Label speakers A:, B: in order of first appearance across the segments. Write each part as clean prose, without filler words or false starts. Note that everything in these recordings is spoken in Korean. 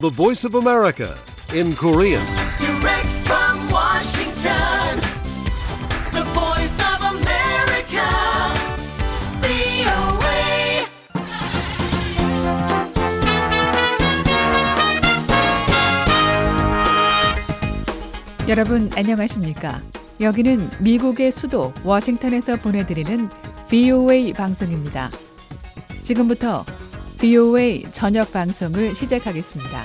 A: The Voice of America in Korean.
B: Direct from Washington, the Voice of America, VOA.
C: 여러분 안녕하십니까? 여기는 미국의 수도 워싱턴에서 보내드리는 VOA 방송입니다. 지금부터 VOA 저녁 방송을 시작하겠습니다.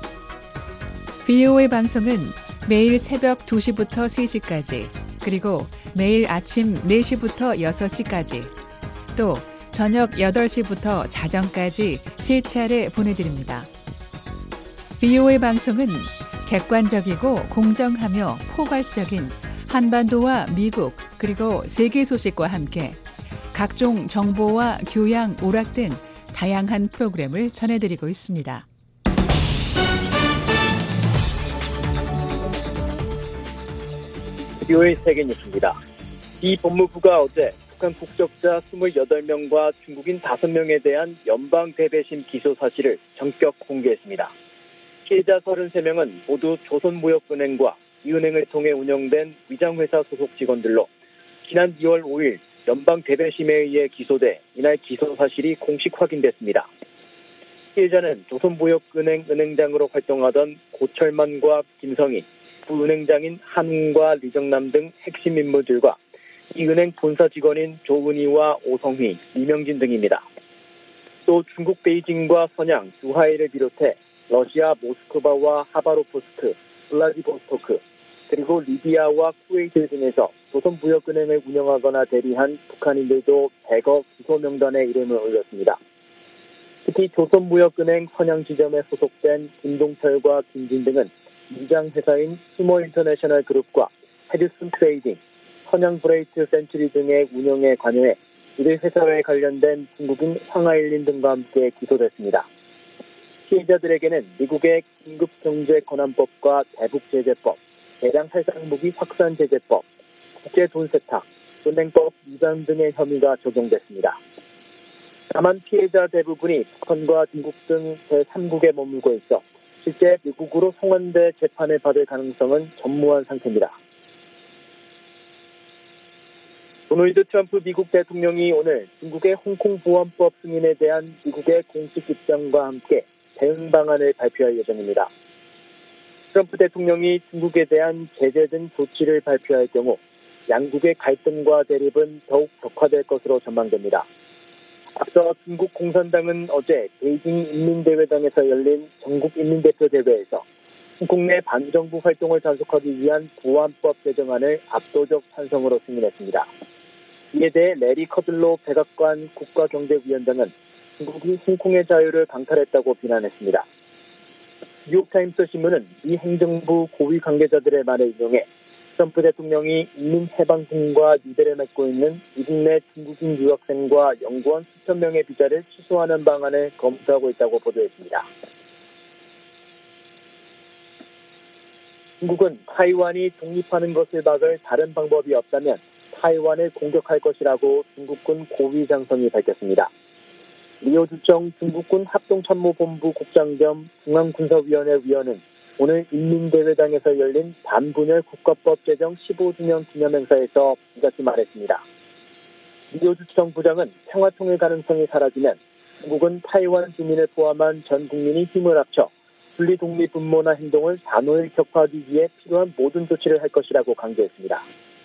C: VOA 방송은 매일 새벽 2시부터 3시까지, 그리고 매일 아침 4시부터 6시까지, 또 저녁 8시부터 자정까지 3차례 보내드립니다. VOA 방송은 객관적이고 공정하며 포괄적인 한반도와 미국 그리고 세계 소식과 함께 각종 정보와 교양, 오락 등 다양한 프로그램을 전해드리고 있습니다.
D: VOA 세계 뉴스입니다. 이 법무부가 어제 북한 국적자 28명과 중국인 5명에 대한 연방 대배심 기소 사실을 전격 공개했습니다. 피해자 33명은 모두 조선무역은행과 이 은행을 통해 운영된 위장회사 소속 직원들로 지난 2월 5일 연방 대배심에 의해 기소돼 이날 기소 사실이 공식 확인됐습니다. 피해자는 조선무역은행 은행장으로 활동하던 고철만과 김성희, 부은행장인 한웅과 리정남 등 핵심 인물들과 이 은행 본사 직원인 조은희와 오성희, 이명진 등입니다. 또 중국 베이징과 선양, 주하이를 비롯해 러시아 모스크바와 하바로프스크, 블라디보스토크, 그리고 리비아와 쿠웨이트 등에서 조선무역은행을 운영하거나 대리한 북한인들도 대거 기소 명단에 이름을 올렸습니다. 특히 조선무역은행 선양지점에 소속된 김동철과 김진 등은 위장회사인 스모인터내셔널 그룹과 헤드슨 트레이딩, 선양브레이트 센츄리 등의 운영에 관여해 이들 회사에 관련된 중국인 황하일린 등과 함께 기소됐습니다. 피해자들에게는 미국의 긴급경제권한법과 대북제재법, 대량살상무기 확산제재법, 국제돈세탁, 은행법 위반 등의 혐의가 적용됐습니다. 다만 피해자 대부분이 북한과 중국 등 제3국에 머물고 있어 실제 미국으로 송환돼 재판을 받을 가능성은 전무한 상태입니다. 도널드 트럼프 미국 대통령이 오늘 중국의 홍콩 보안법 승인에 대한 미국의 공식 입장과 함께 대응 방안을 발표할 예정입니다. 트럼프 대통령이 중국에 대한 제재 등 조치를 발표할 경우 양국의 갈등과 대립은 더욱 격화될 것으로 전망됩니다. 앞서 중국 공산당은 어제 베이징 인민대회당에서 열린 전국인민대표 대회에서 홍콩 내 반정부 활동을 단속하기 위한 보안법 개정안을 압도적 찬성으로 승인했습니다. 이에 대해 레리 커들로 백악관 국가경제위원장은 중국이 홍콩의 자유를 강탈했다고 비난했습니다. 뉴욕타임스 신문은 미 행정부 고위 관계자들의 말을 인용해 트럼프 대통령이 인민해방군과 유대를 맺고 있는 미국 내 중국인 유학생과 연구원 수천 명의 비자를 취소하는 방안을 검토하고 있다고 보도했습니다. 중국은 타이완이 독립하는 것을 막을 다른 방법이 없다면 타이완을 공격할 것이라고 중국군 고위 장성이 밝혔습니다. 리오주청 중국군 합동참모본부 국장 겸 중앙군사위원회 위원은 오늘 인민대회당에서 열린 반분열 국가법 제정 15주년 기념행사에서 이같이 말했습니다. 리오주청 부장은 평화통일 가능성이 사라지면 중국은 타이완 주민을 포함한 전 국민이 힘을 합쳐 분리독립분모나 행동을 단호히 격파하기 위해 필요한 모든 조치를 할 것이라고 강조했습니다.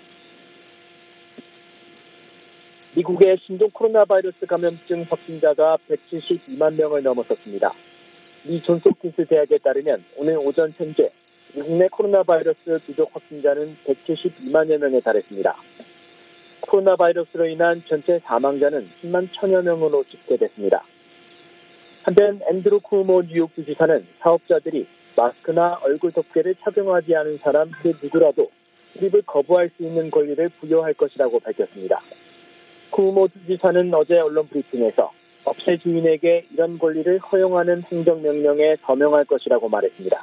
D: 미국의 신종 코로나 바이러스 감염증 확진자가 172만 명을 넘어섰습니다. 미 존스홉킨스 대학에 따르면 오늘 오전 현재 미국 내 코로나 바이러스 누적 확진자는 172만여 명에 달했습니다. 코로나 바이러스로 인한 전체 사망자는 10만 1천여 명으로 집계됐습니다. 한편 앤드루 쿠오모 뉴욕주 지사는 사업자들이 마스크나 얼굴 덮개를 착용하지 않은 사람 그 누구라도 출입을 거부할 수 있는 권리를 부여할 것이라고 밝혔습니다. 쿠오모 주지사는 어제 언론 브리핑에서 업체 주인에게 이런 권리를 허용하는 행정명령에 서명할 것이라고 말했습니다.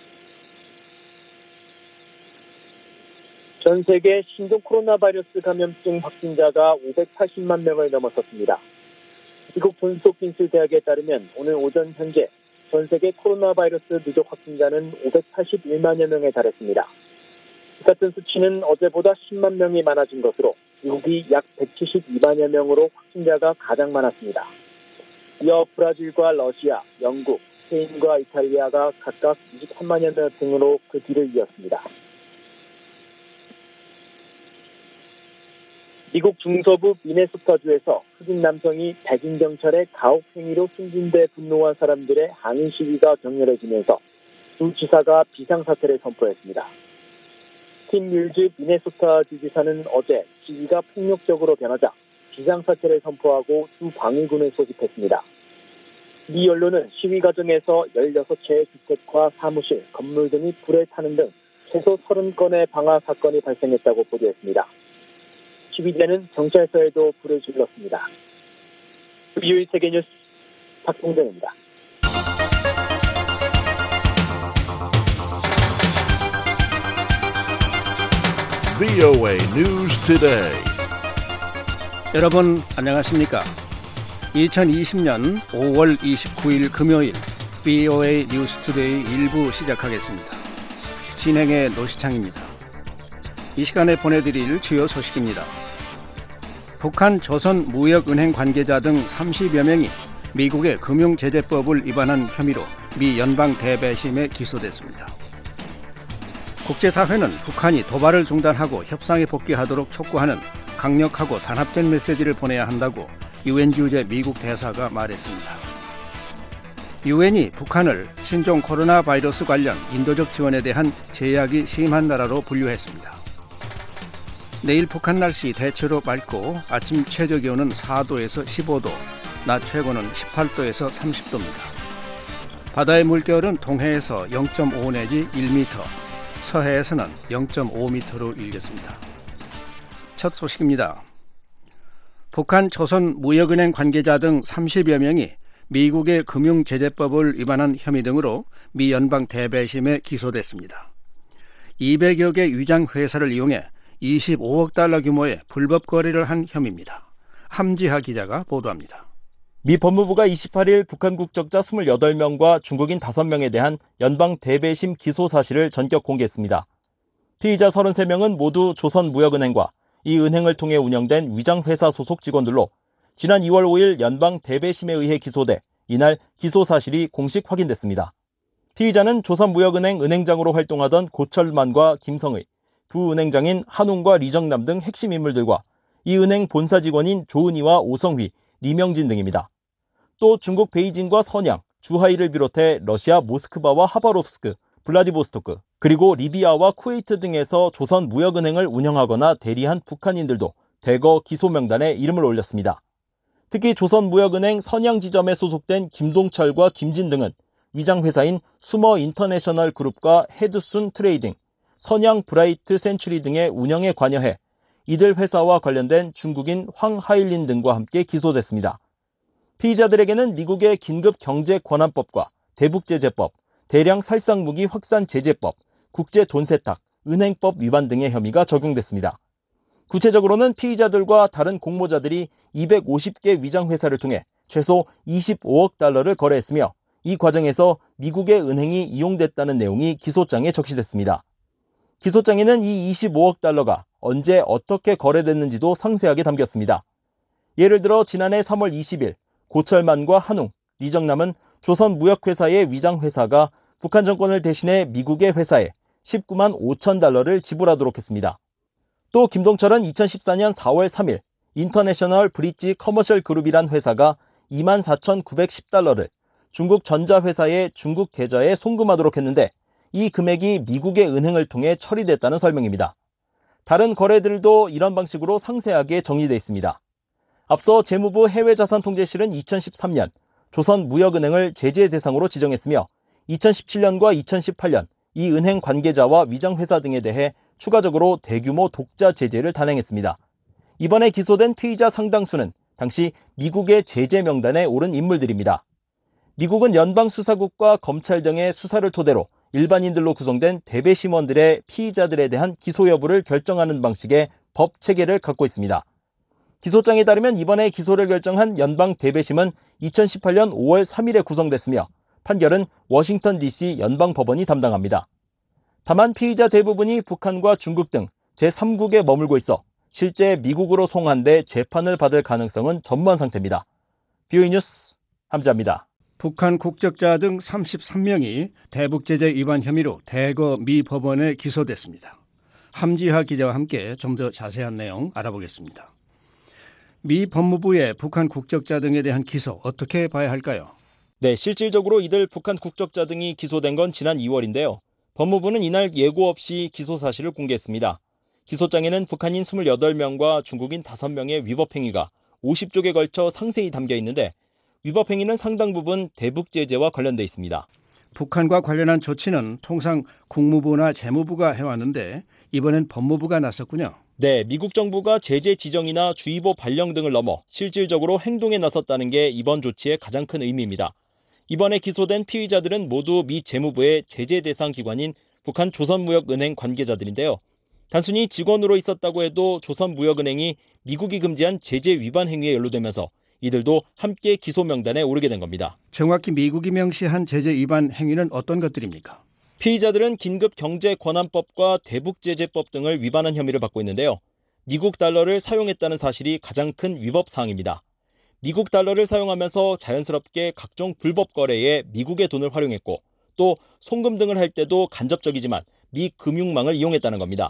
D: 전 세계 신종 코로나 바이러스 감염증 확진자가 580만 명을 넘어섰습니다. 미국 존스홉킨스 대학에 따르면 오늘 오전 현재 전 세계 코로나 바이러스 누적 확진자는 581만여 명에 달했습니다. 이 같은 수치는 어제보다 10만 명이 많아진 것으로 미국이 약 172만여 명으로 확진자가 가장 많았습니다. 이어 브라질과 러시아, 영국, 스페인과 이탈리아가 각각 23만여 명 등으로 그 뒤를 이었습니다. 미국 중서부 미네소타주에서 흑인 남성이 백인 경찰의 가혹 행위로 숨진 데 분노한 사람들의 항의 시위가 격렬해지면서 주 지사가 비상사태를 선포했습니다. 팀 뮬즈 미네소타주 지사는 어제 시위가 폭력적으로 변하자 비상사태를 선포하고 주 방위군을 소집했습니다. 미 언론은 시위 과정에서 16채의 주택과 사무실, 건물 등이 불에 타는 등 최소 30건의 방화 사건이 발생했다고 보도했습니다. 시위대는 경찰서에도 불을 질렀습니다. 일요일 세계뉴스 박동정입니다.
A: VOA News Today.
E: 여러분 안녕하십니까? 2020년 5월 29일 금요일 VOA 뉴스 투데이 1부 시작하겠습니다. 진행의 노시창입니다. 이 시간에 보내드릴 주요 소식입니다. 북한 조선무역은행 관계자 등 30여 명이 미국의 금융제재법을 위반한 혐의로 미 연방대배심에 기소됐습니다. 국제사회는 북한이 도발을 중단하고 협상에 복귀하도록 촉구하는 강력하고 단합된 메시지를 보내야 한다고 유엔 주재 미국 대사가 말했습니다. 유엔이 북한을 신종 코로나 바이러스 관련 인도적 지원에 대한 제약이 심한 나라로 분류했습니다. 내일 북한 날씨 대체로 맑고 아침 최저 기온은 4도에서 15도, 낮 최고는 18도에서 30도입니다. 바다의 물결은 동해에서 0.5 내지 1m, 서해에서는 0.5m로 일겠습니다. 첫 소식입니다. 북한 조선무역은행 관계자 등 30여 명이 미국의 금융제재법을 위반한 혐의 등으로 미 연방대배심에 기소됐습니다. 200여 개 위장회사를 이용해 25억 달러 규모의 불법 거래를 한 혐의입니다. 함지하 기자가 보도합니다.
F: 미 법무부가 28일 북한 국적자 28명과 중국인 5명에 대한 연방 대배심 기소 사실을 전격 공개했습니다. 피의자 33명은 모두 조선무역은행과 이 은행을 통해 운영된 위장회사 소속 직원들로 지난 2월 5일 연방 대배심에 의해 기소돼 이날 기소 사실이 공식 확인됐습니다. 피의자는 조선무역은행 은행장으로 활동하던 고철만과 김성의, 부은행장인 한웅과 리정남 등 핵심 인물들과 이 은행 본사 직원인 조은희와 오성휘, 리명진 등입니다. 또 중국 베이징과 선양, 주하이를 비롯해 러시아 모스크바와 하바롭스크, 블라디보스토크, 그리고 리비아와 쿠웨이트 등에서 조선무역은행을 운영하거나 대리한 북한인들도 대거 기소 명단에 이름을 올렸습니다. 특히 조선무역은행 선양 지점에 소속된 김동철과 김진 등은 위장회사인 수머 인터내셔널 그룹과 헤드순 트레이딩, 선양 브라이트 센츄리 등의 운영에 관여해 이들 회사와 관련된 중국인 황하일린 등과 함께 기소됐습니다. 피의자들에게는 미국의 긴급경제권한법과 대북제재법, 대량 살상무기 확산 제재법, 국제돈세탁, 은행법 위반 등의 혐의가 적용됐습니다. 구체적으로는 피의자들과 다른 공모자들이 250개 위장회사를 통해 최소 25억 달러를 거래했으며 이 과정에서 미국의 은행이 이용됐다는 내용이 기소장에 적시됐습니다. 기소장에는 이 25억 달러가 언제 어떻게 거래됐는지도 상세하게 담겼습니다. 예를 들어 지난해 3월 20일 고철만과 한웅, 리정남은 조선무역회사의 위장회사가 북한 정권을 대신해 미국의 회사에 19만 5천 달러를 지불하도록 했습니다. 또 김동철은 2014년 4월 3일 인터내셔널 브릿지 커머셜 그룹이란 회사가 2만 4,910달러를 중국 전자회사의 중국 계좌에 송금하도록 했는데 이 금액이 미국의 은행을 통해 처리됐다는 설명입니다. 다른 거래들도 이런 방식으로 상세하게 정리되어 있습니다. 앞서 재무부 해외자산통제실은 2013년 조선무역은행을 제재 대상으로 지정했으며 2017년과 2018년 이 은행 관계자와 위장회사 등에 대해 추가적으로 대규모 독자 제재를 단행했습니다. 이번에 기소된 피의자 상당수는 당시 미국의 제재 명단에 오른 인물들입니다. 미국은 연방수사국과 검찰 등의 수사를 토대로 일반인들로 구성된 대배심원들의 피의자들에 대한 기소 여부를 결정하는 방식의 법 체계를 갖고 있습니다. 기소장에 따르면 이번에 기소를 결정한 연방 대배심은 2018년 5월 3일에 구성됐으며 판결은 워싱턴 DC 연방법원이 담당합니다. 다만 피의자 대부분이 북한과 중국 등 제3국에 머물고 있어 실제 미국으로 송환돼 재판을 받을 가능성은 전무한 상태입니다. BOE 뉴스 함지아입니다.
E: 북한 국적자 등 33명이 대북제재 위반 혐의로 대거 미 법원에 기소됐습니다. 함지하 기자와 함께 좀 더 자세한 내용 알아보겠습니다. 미 법무부의 북한 국적자 등에 대한 기소 어떻게 봐야 할까요?
F: 네, 실질적으로 이들 북한 국적자 등이 기소된 건 지난 2월인데요. 법무부는 이날 예고 없이 기소 사실을 공개했습니다. 기소장에는 북한인 28명과 중국인 5명의 위법 행위가 50쪽에 걸쳐 상세히 담겨 있는데 위법 행위는 상당 부분 대북 제재와 관련돼 있습니다.
E: 북한과 관련한 조치는 통상 국무부나 재무부가 해왔는데 이번엔 법무부가 나섰군요.
F: 네, 미국 정부가 제재 지정이나 주의보 발령 등을 넘어 실질적으로 행동에 나섰다는 게 이번 조치의 가장 큰 의미입니다. 이번에 기소된 피의자들은 모두 미 재무부의 제재 대상 기관인 북한 조선무역은행 관계자들인데요. 단순히 직원으로 있었다고 해도 조선무역은행이 미국이 금지한 제재 위반 행위에 연루되면서 이들도 함께 기소 명단에 오르게 된 겁니다.
E: 정확히 미국이 명시한 제재 위반 행위는 어떤 것들입니까?
F: 피의자들은 긴급경제권한법과 대북제재법 등을 위반한 혐의를 받고 있는데요. 미국 달러를 사용했다는 사실이 가장 큰 위법 사항입니다. 미국 달러를 사용하면서 자연스럽게 각종 불법 거래에 미국의 돈을 활용했고 또 송금 등을 할 때도 간접적이지만 미 금융망을 이용했다는 겁니다.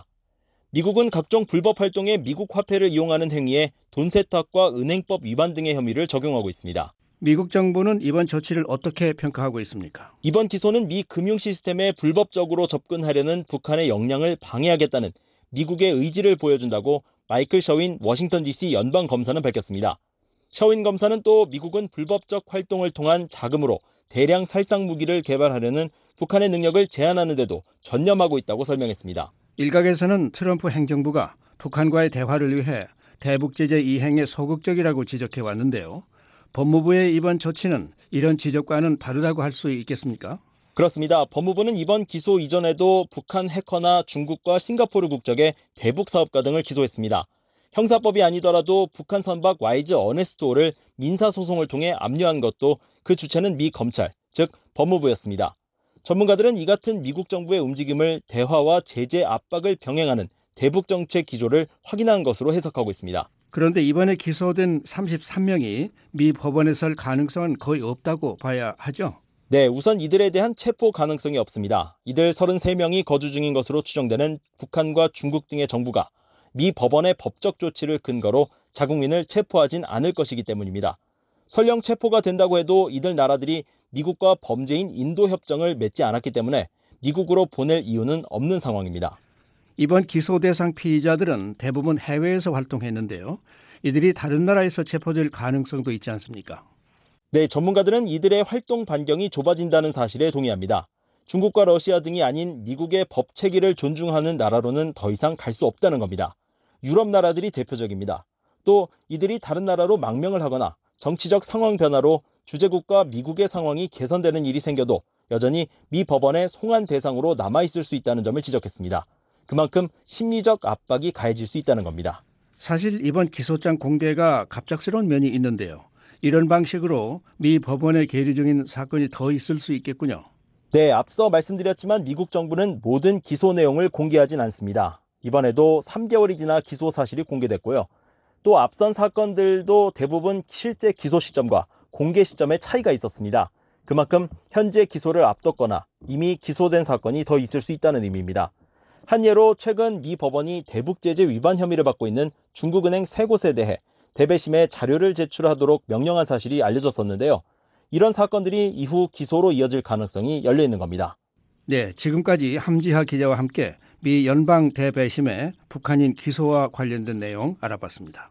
F: 미국은 각종 불법 활동에 미국 화폐를 이용하는 행위에 돈 세탁과 은행법 위반 등의 혐의를 적용하고 있습니다.
E: 미국 정부는 이번 조치를 어떻게 평가하고 있습니까?
F: 이번 기소는 미 금융 시스템에 불법적으로 접근하려는 북한의 역량을 방해하겠다는 미국의 의지를 보여준다고 마이클 셔윈 워싱턴 DC 연방 검사는 밝혔습니다. 셔윈 검사는 또 미국은 불법적 활동을 통한 자금으로 대량 살상 무기를 개발하려는 북한의 능력을 제한하는 데도 전념하고 있다고 설명했습니다.
E: 일각에서는 트럼프 행정부가 북한과의 대화를 위해 대북제재 이행에 소극적이라고 지적해 왔는데요. 법무부의 이번 조치는 이런 지적과는 다르다고 할 수 있겠습니까?
F: 그렇습니다. 법무부는 이번 기소 이전에도 북한 해커나 중국과 싱가포르 국적의 대북 사업가 등을 기소했습니다. 형사법이 아니더라도 북한 선박 와이즈 어네스트호를 민사소송을 통해 압류한 것도 그 주체는 미 검찰, 즉 법무부였습니다. 전문가들은 이 같은 미국 정부의 움직임을 대화와 제재 압박을 병행하는 대북 정책 기조를 확인한 것으로 해석하고 있습니다.
E: 그런데 이번에 기소된 33명이 미 법원에 설 가능성은 거의 없다고 봐야 하죠?
F: 네, 우선 이들에 대한 체포 가능성이 없습니다. 이들 33명이 거주 중인 것으로 추정되는 북한과 중국 등의 정부가 미 법원의 법적 조치를 근거로 자국민을 체포하진 않을 것이기 때문입니다. 설령 체포가 된다고 해도 이들 나라들이 미국과 범죄인 인도 협정을 맺지 않았기 때문에 미국으로 보낼 이유는 없는 상황입니다.
E: 이번 기소 대상 피의자들은 대부분 해외에서 활동했는데요. 이들이 다른 나라에서 체포될 가능성도 있지 않습니까?
F: 네, 전문가들은 이들의 활동 반경이 좁아진다는 사실에 동의합니다. 중국과 러시아 등이 아닌 미국의 법 체계를 존중하는 나라로는 더 이상 갈 수 없다는 겁니다. 유럽 나라들이 대표적입니다. 또 이들이 다른 나라로 망명을 하거나 정치적 상황 변화로 주재국과 미국의 상황이 개선되는 일이 생겨도 여전히 미 법원의 송환 대상으로 남아있을 수 있다는 점을 지적했습니다. 그만큼 심리적 압박이 가해질 수 있다는 겁니다.
E: 사실 이번 기소장 공개가 갑작스러운 면이 있는데요. 이런 방식으로 미 법원에 계류 중인 사건이 더 있을 수 있겠군요.
F: 네, 앞서 말씀드렸지만 미국 정부는 모든 기소 내용을 공개하진 않습니다. 이번에도 3개월이 지나 기소 사실이 공개됐고요. 또 앞선 사건들도 대부분 실제 기소 시점과 공개 시점에 차이가 있었습니다. 그만큼 현재 기소를 앞뒀거나 이미 기소된 사건이 더 있을 수 있다는 의미입니다. 한 예로 최근 미 법원이 대북제재 위반 혐의를 받고 있는 중국은행 3곳에 대해 대배심에 자료를 제출하도록 명령한 사실이 알려졌었는데요. 이런 사건들이 이후 기소로 이어질 가능성이 열려 있는 겁니다.
E: 네, 지금까지 함지하 기자와 함께 미 연방 대배심의 북한인 기소와 관련된 내용 알아봤습니다.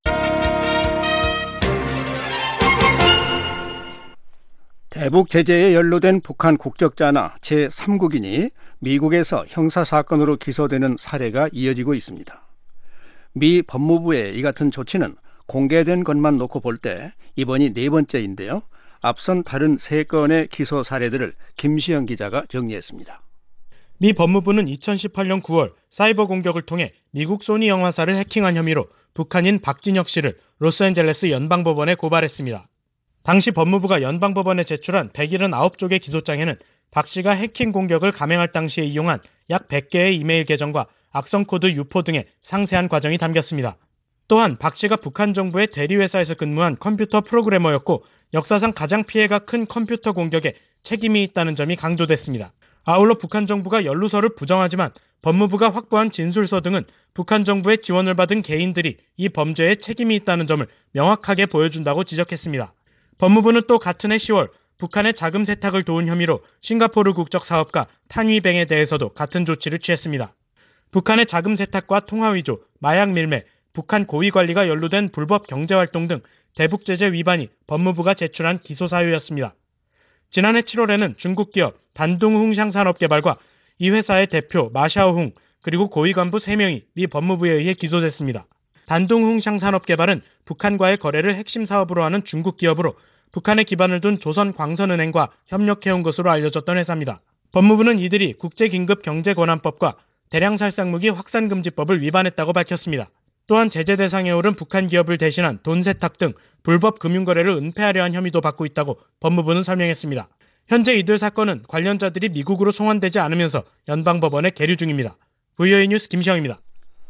E: 대북 제재에 연루된 북한 국적자나 제3국인이 미국에서 형사사건으로 기소되는 사례가 이어지고 있습니다. 미 법무부의 이 같은 조치는 공개된 것만 놓고 볼 때 이번이 4번째인데요. 앞선 다른 3건의 기소 사례들을 김시영 기자가 정리했습니다.
G: 미 법무부는 2018년 9월 사이버 공격을 통해 미국 소니 영화사를 해킹한 혐의로 북한인 박진혁 씨를 로스앤젤레스 연방법원에 고발했습니다. 당시 법무부가 연방법원에 제출한 179쪽의 기소장에는 박 씨가 해킹 공격을 감행할 당시에 이용한 약 100개의 이메일 계정과 악성 코드 유포 등의 상세한 과정이 담겼습니다. 또한 박 씨가 북한 정부의 대리회사에서 근무한 컴퓨터 프로그래머였고 역사상 가장 피해가 큰 컴퓨터 공격에 책임이 있다는 점이 강조됐습니다. 아울러 북한 정부가 연루서를 부정하지만 법무부가 확보한 진술서 등은 북한 정부의 지원을 받은 개인들이 이 범죄에 책임이 있다는 점을 명확하게 보여준다고 지적했습니다. 법무부는 또 같은 해 10월 북한의 자금 세탁을 도운 혐의로 싱가포르 국적 사업가 탄위뱅에 대해서도 같은 조치를 취했습니다. 북한의 자금 세탁과 통화 위조, 마약 밀매, 북한 고위 관리가 연루된 불법 경제활동 등 대북 제재 위반이 법무부가 제출한 기소 사유였습니다. 지난해 7월에는 중국 기업 단둥흥 샹산업개발과 이 회사의 대표 마샤오흥 그리고 고위 간부 3명이 미 법무부에 의해 기소됐습니다. 단둥흥 샹산업개발은 북한과의 거래를 핵심 사업으로 하는 중국 기업으로 북한에 기반을 둔 조선광선은행과 협력해온 것으로 알려졌던 회사입니다. 법무부는 이들이 국제긴급경제권한법과 대량살상무기 확산금지법을 위반했다고 밝혔습니다. 또한 제재 대상에 오른 북한 기업을 대신한 돈 세탁 등 불법 금융거래를 은폐하려 한 혐의도 받고 있다고 법무부는 설명했습니다. 현재 이들 사건은 관련자들이 미국으로 송환되지 않으면서 연방법원에 계류 중입니다. VOA 뉴스 김시영입니다.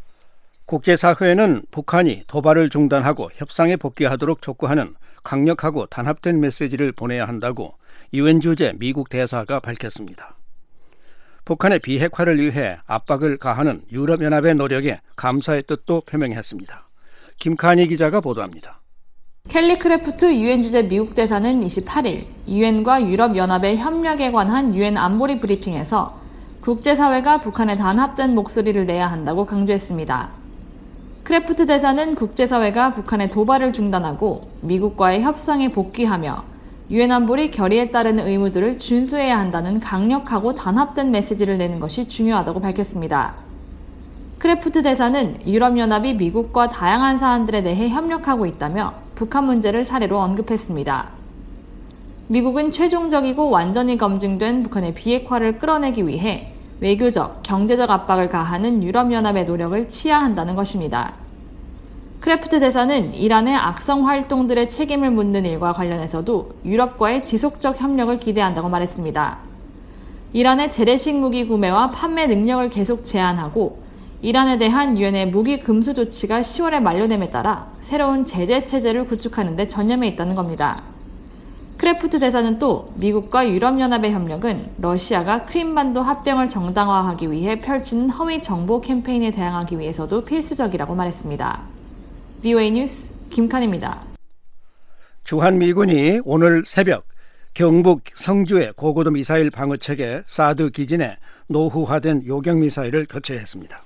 E: 국제사회는 북한이 도발을 중단하고 협상에 복귀하도록 촉구하는 강력하고 단합된 메시지를 보내야 한다고 유엔 주재 미국 대사가 밝혔습니다. 북한의 비핵화를 위해 압박을 가하는 유럽연합의 노력에 감사의 뜻도 표명했습니다. 김칸희 기자가 보도합니다.
H: 켈리 크래프트 유엔 주재 미국 대사는 28일 유엔과 유럽연합의 협력에 관한 유엔 안보리 브리핑에서 국제사회가 북한에 단합된 목소리를 내야 한다고 강조했습니다. 크래프트 대사는 국제사회가 북한의 도발을 중단하고 미국과의 협상에 복귀하며 유엔 안보리 결의에 따른 의무들을 준수해야 한다는 강력하고 단합된 메시지를 내는 것이 중요하다고 밝혔습니다. 크래프트 대사는 유럽연합이 미국과 다양한 사안들에 대해 협력하고 있다며 북한 문제를 사례로 언급했습니다. 미국은 최종적이고 완전히 검증된 북한의 비핵화를 끌어내기 위해 외교적, 경제적 압박을 가하는 유럽연합의 노력을 치하한다는 것입니다. 크래프트 대사는 이란의 악성 활동들의 책임을 묻는 일과 관련해서도 유럽과의 지속적 협력을 기대한다고 말했습니다. 이란의 재래식 무기 구매와 판매 능력을 계속 제한하고 이란에 대한 유엔의 무기 금수 조치가 10월에 만료됨에 따라 새로운 제재 체제를 구축하는 데 전념해 있다는 겁니다. 크래프트 대사는 또 미국과 유럽연합의 협력은 러시아가 크림반도 합병을 정당화하기 위해 펼치는 허위 정보 캠페인에 대항하기 위해서도 필수적이라고 말했습니다. VOA 뉴스 김칸입니다.
E: 주한미군이 오늘 새벽 경북 성주의 고고도 미사일 방어체계 사드 기진에 노후화된 요격미사일을 교체했습니다.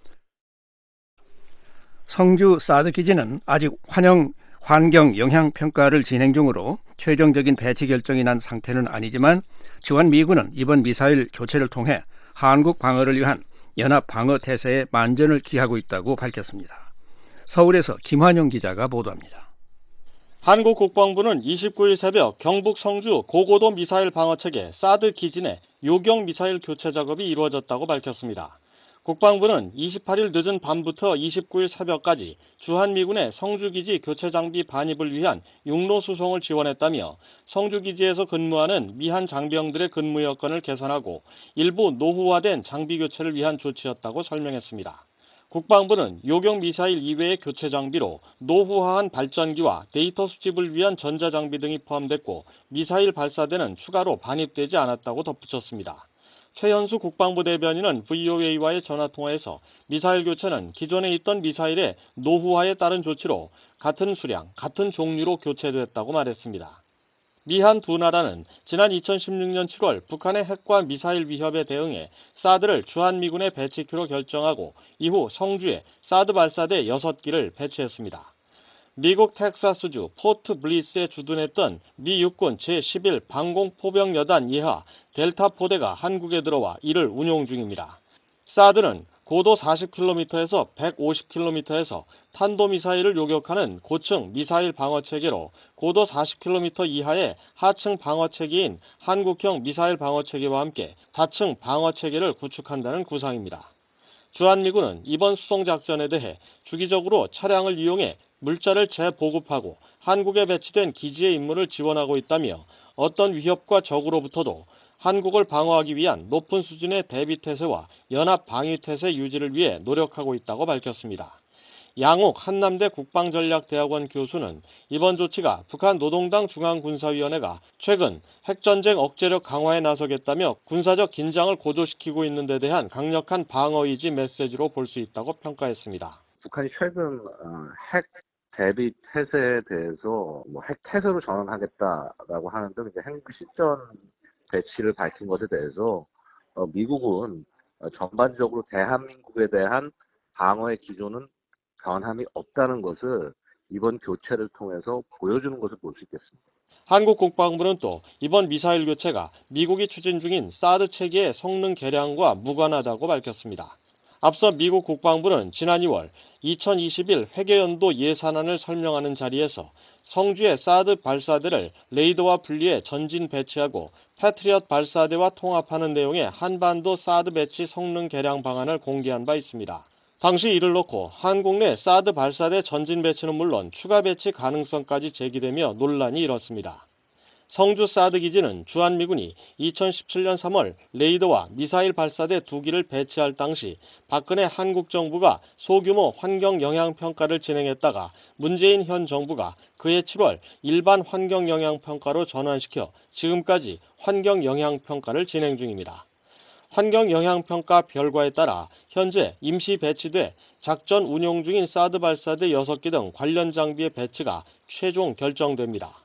E: 성주 사드 기진은 아직 환경 영향 평가를 진행 중으로 최종적인 배치 결정이 난 상태는 아니지만 주한미군은 이번 미사일 교체를 통해 한국 방어를 위한 연합 방어 태세에 만전을 기하고 있다고 밝혔습니다. 서울에서 김환영 기자가 보도합니다.
F: 한국 국방부는 29일 새벽 경북 성주 고고도 미사일 방어체계 사드 기진의 요격 미사일 교체 작업이 이루어졌다고 밝혔습니다. 국방부는 28일 늦은 밤부터 29일 새벽까지 주한미군의 성주기지 교체 장비 반입을 위한 육로 수송을 지원했다며 성주기지에서 근무하는 미한 장병들의 근무 여건을 개선하고 일부 노후화된 장비 교체를 위한 조치였다고 설명했습니다. 국방부는 요격 미사일 이외의 교체 장비로 노후화한 발전기와 데이터 수집을 위한 전자장비 등이 포함됐고 미사일 발사대는 추가로 반입되지 않았다고 덧붙였습니다. 최현수 국방부 대변인은 VOA와의 전화통화에서 미사일 교체는 기존에 있던 미사일의 노후화에 따른 조치로 같은 수량, 같은 종류로 교체됐다고 말했습니다. 미한 두 나라는 지난 2016년 7월 북한의 핵과 미사일 위협에 대응해 사드를 주한미군에 배치키로 결정하고 이후 성주에 사드 발사대 6기를 배치했습니다. 미국 텍사스주 포트 블리스에 주둔했던 미 육군 제11 방공포병여단 예하 델타 포대가 한국에 들어와 이를 운용 중입니다. 사드는 고도 40km에서 150km에서 탄도미사일을 요격하는 고층 미사일 방어체계로 고도 40km 이하의 하층 방어체계인 한국형 미사일 방어체계와 함께 다층 방어체계를 구축한다는 구상입니다. 주한미군은 이번 수송작전에 대해 주기적으로 차량을 이용해
I: 물자를 재보급하고 한국에 배치된 기지의 임무를 지원하고 있다며 어떤 위협과 적으로부터도 한국을 방어하기 위한 높은 수준의 대비태세와 연합 방위태세 유지를 위해 노력하고 있다고 밝혔습니다. 양옥 한남대 국방전략대학원 교수는 이번 조치가 북한 노동당 중앙군사위원회가 최근 핵전쟁 억제력 강화에 나서겠다며 군사적 긴장을 고조시키고 있는 데 대한 강력한 방어의지 메시지로 볼 수 있다고 평가했습니다.
J: 북한이 최근 핵 대비 태세에 대해서 핵 태세로 전환하겠다라고 하는데 이제 핵 실전 배치를 밝힌 것에 대해서 미국은 전반적으로 대한민국에 대한 방어의 기조는 변함이 없다는 것을 이번 교체를 통해서 보여주는 것을 볼 수 있겠습니다.
I: 한국 국방부는 또 이번 미사일 교체가 미국이 추진 중인 사드 체계의 성능 개량과 무관하다고 밝혔습니다. 앞서 미국 국방부는 지난 2월 2021 회계연도 예산안을 설명하는 자리에서 성주의 사드 발사대를 레이더와 분리해 전진 배치하고 패트리엇 발사대와 통합하는 내용의 한반도 사드 배치 성능 개량 방안을 공개한 바 있습니다. 당시 이를 놓고 한국 내 사드 발사대 전진 배치는 물론 추가 배치 가능성까지 제기되며 논란이 일었습니다. 성주 사드 기지는 주한미군이 2017년 3월 레이더와 미사일 발사대 2기를 배치할 당시 박근혜 한국 정부가 소규모 환경 영향 평가를 진행했다가 문재인 현 정부가 그해 7월 일반 환경 영향 평가로 전환시켜 지금까지 환경 영향 평가를 진행 중입니다. 환경 영향 평가 결과에 따라 현재 임시 배치돼 작전 운용 중인 사드 발사대 6기 등 관련 장비의 배치가 최종 결정됩니다.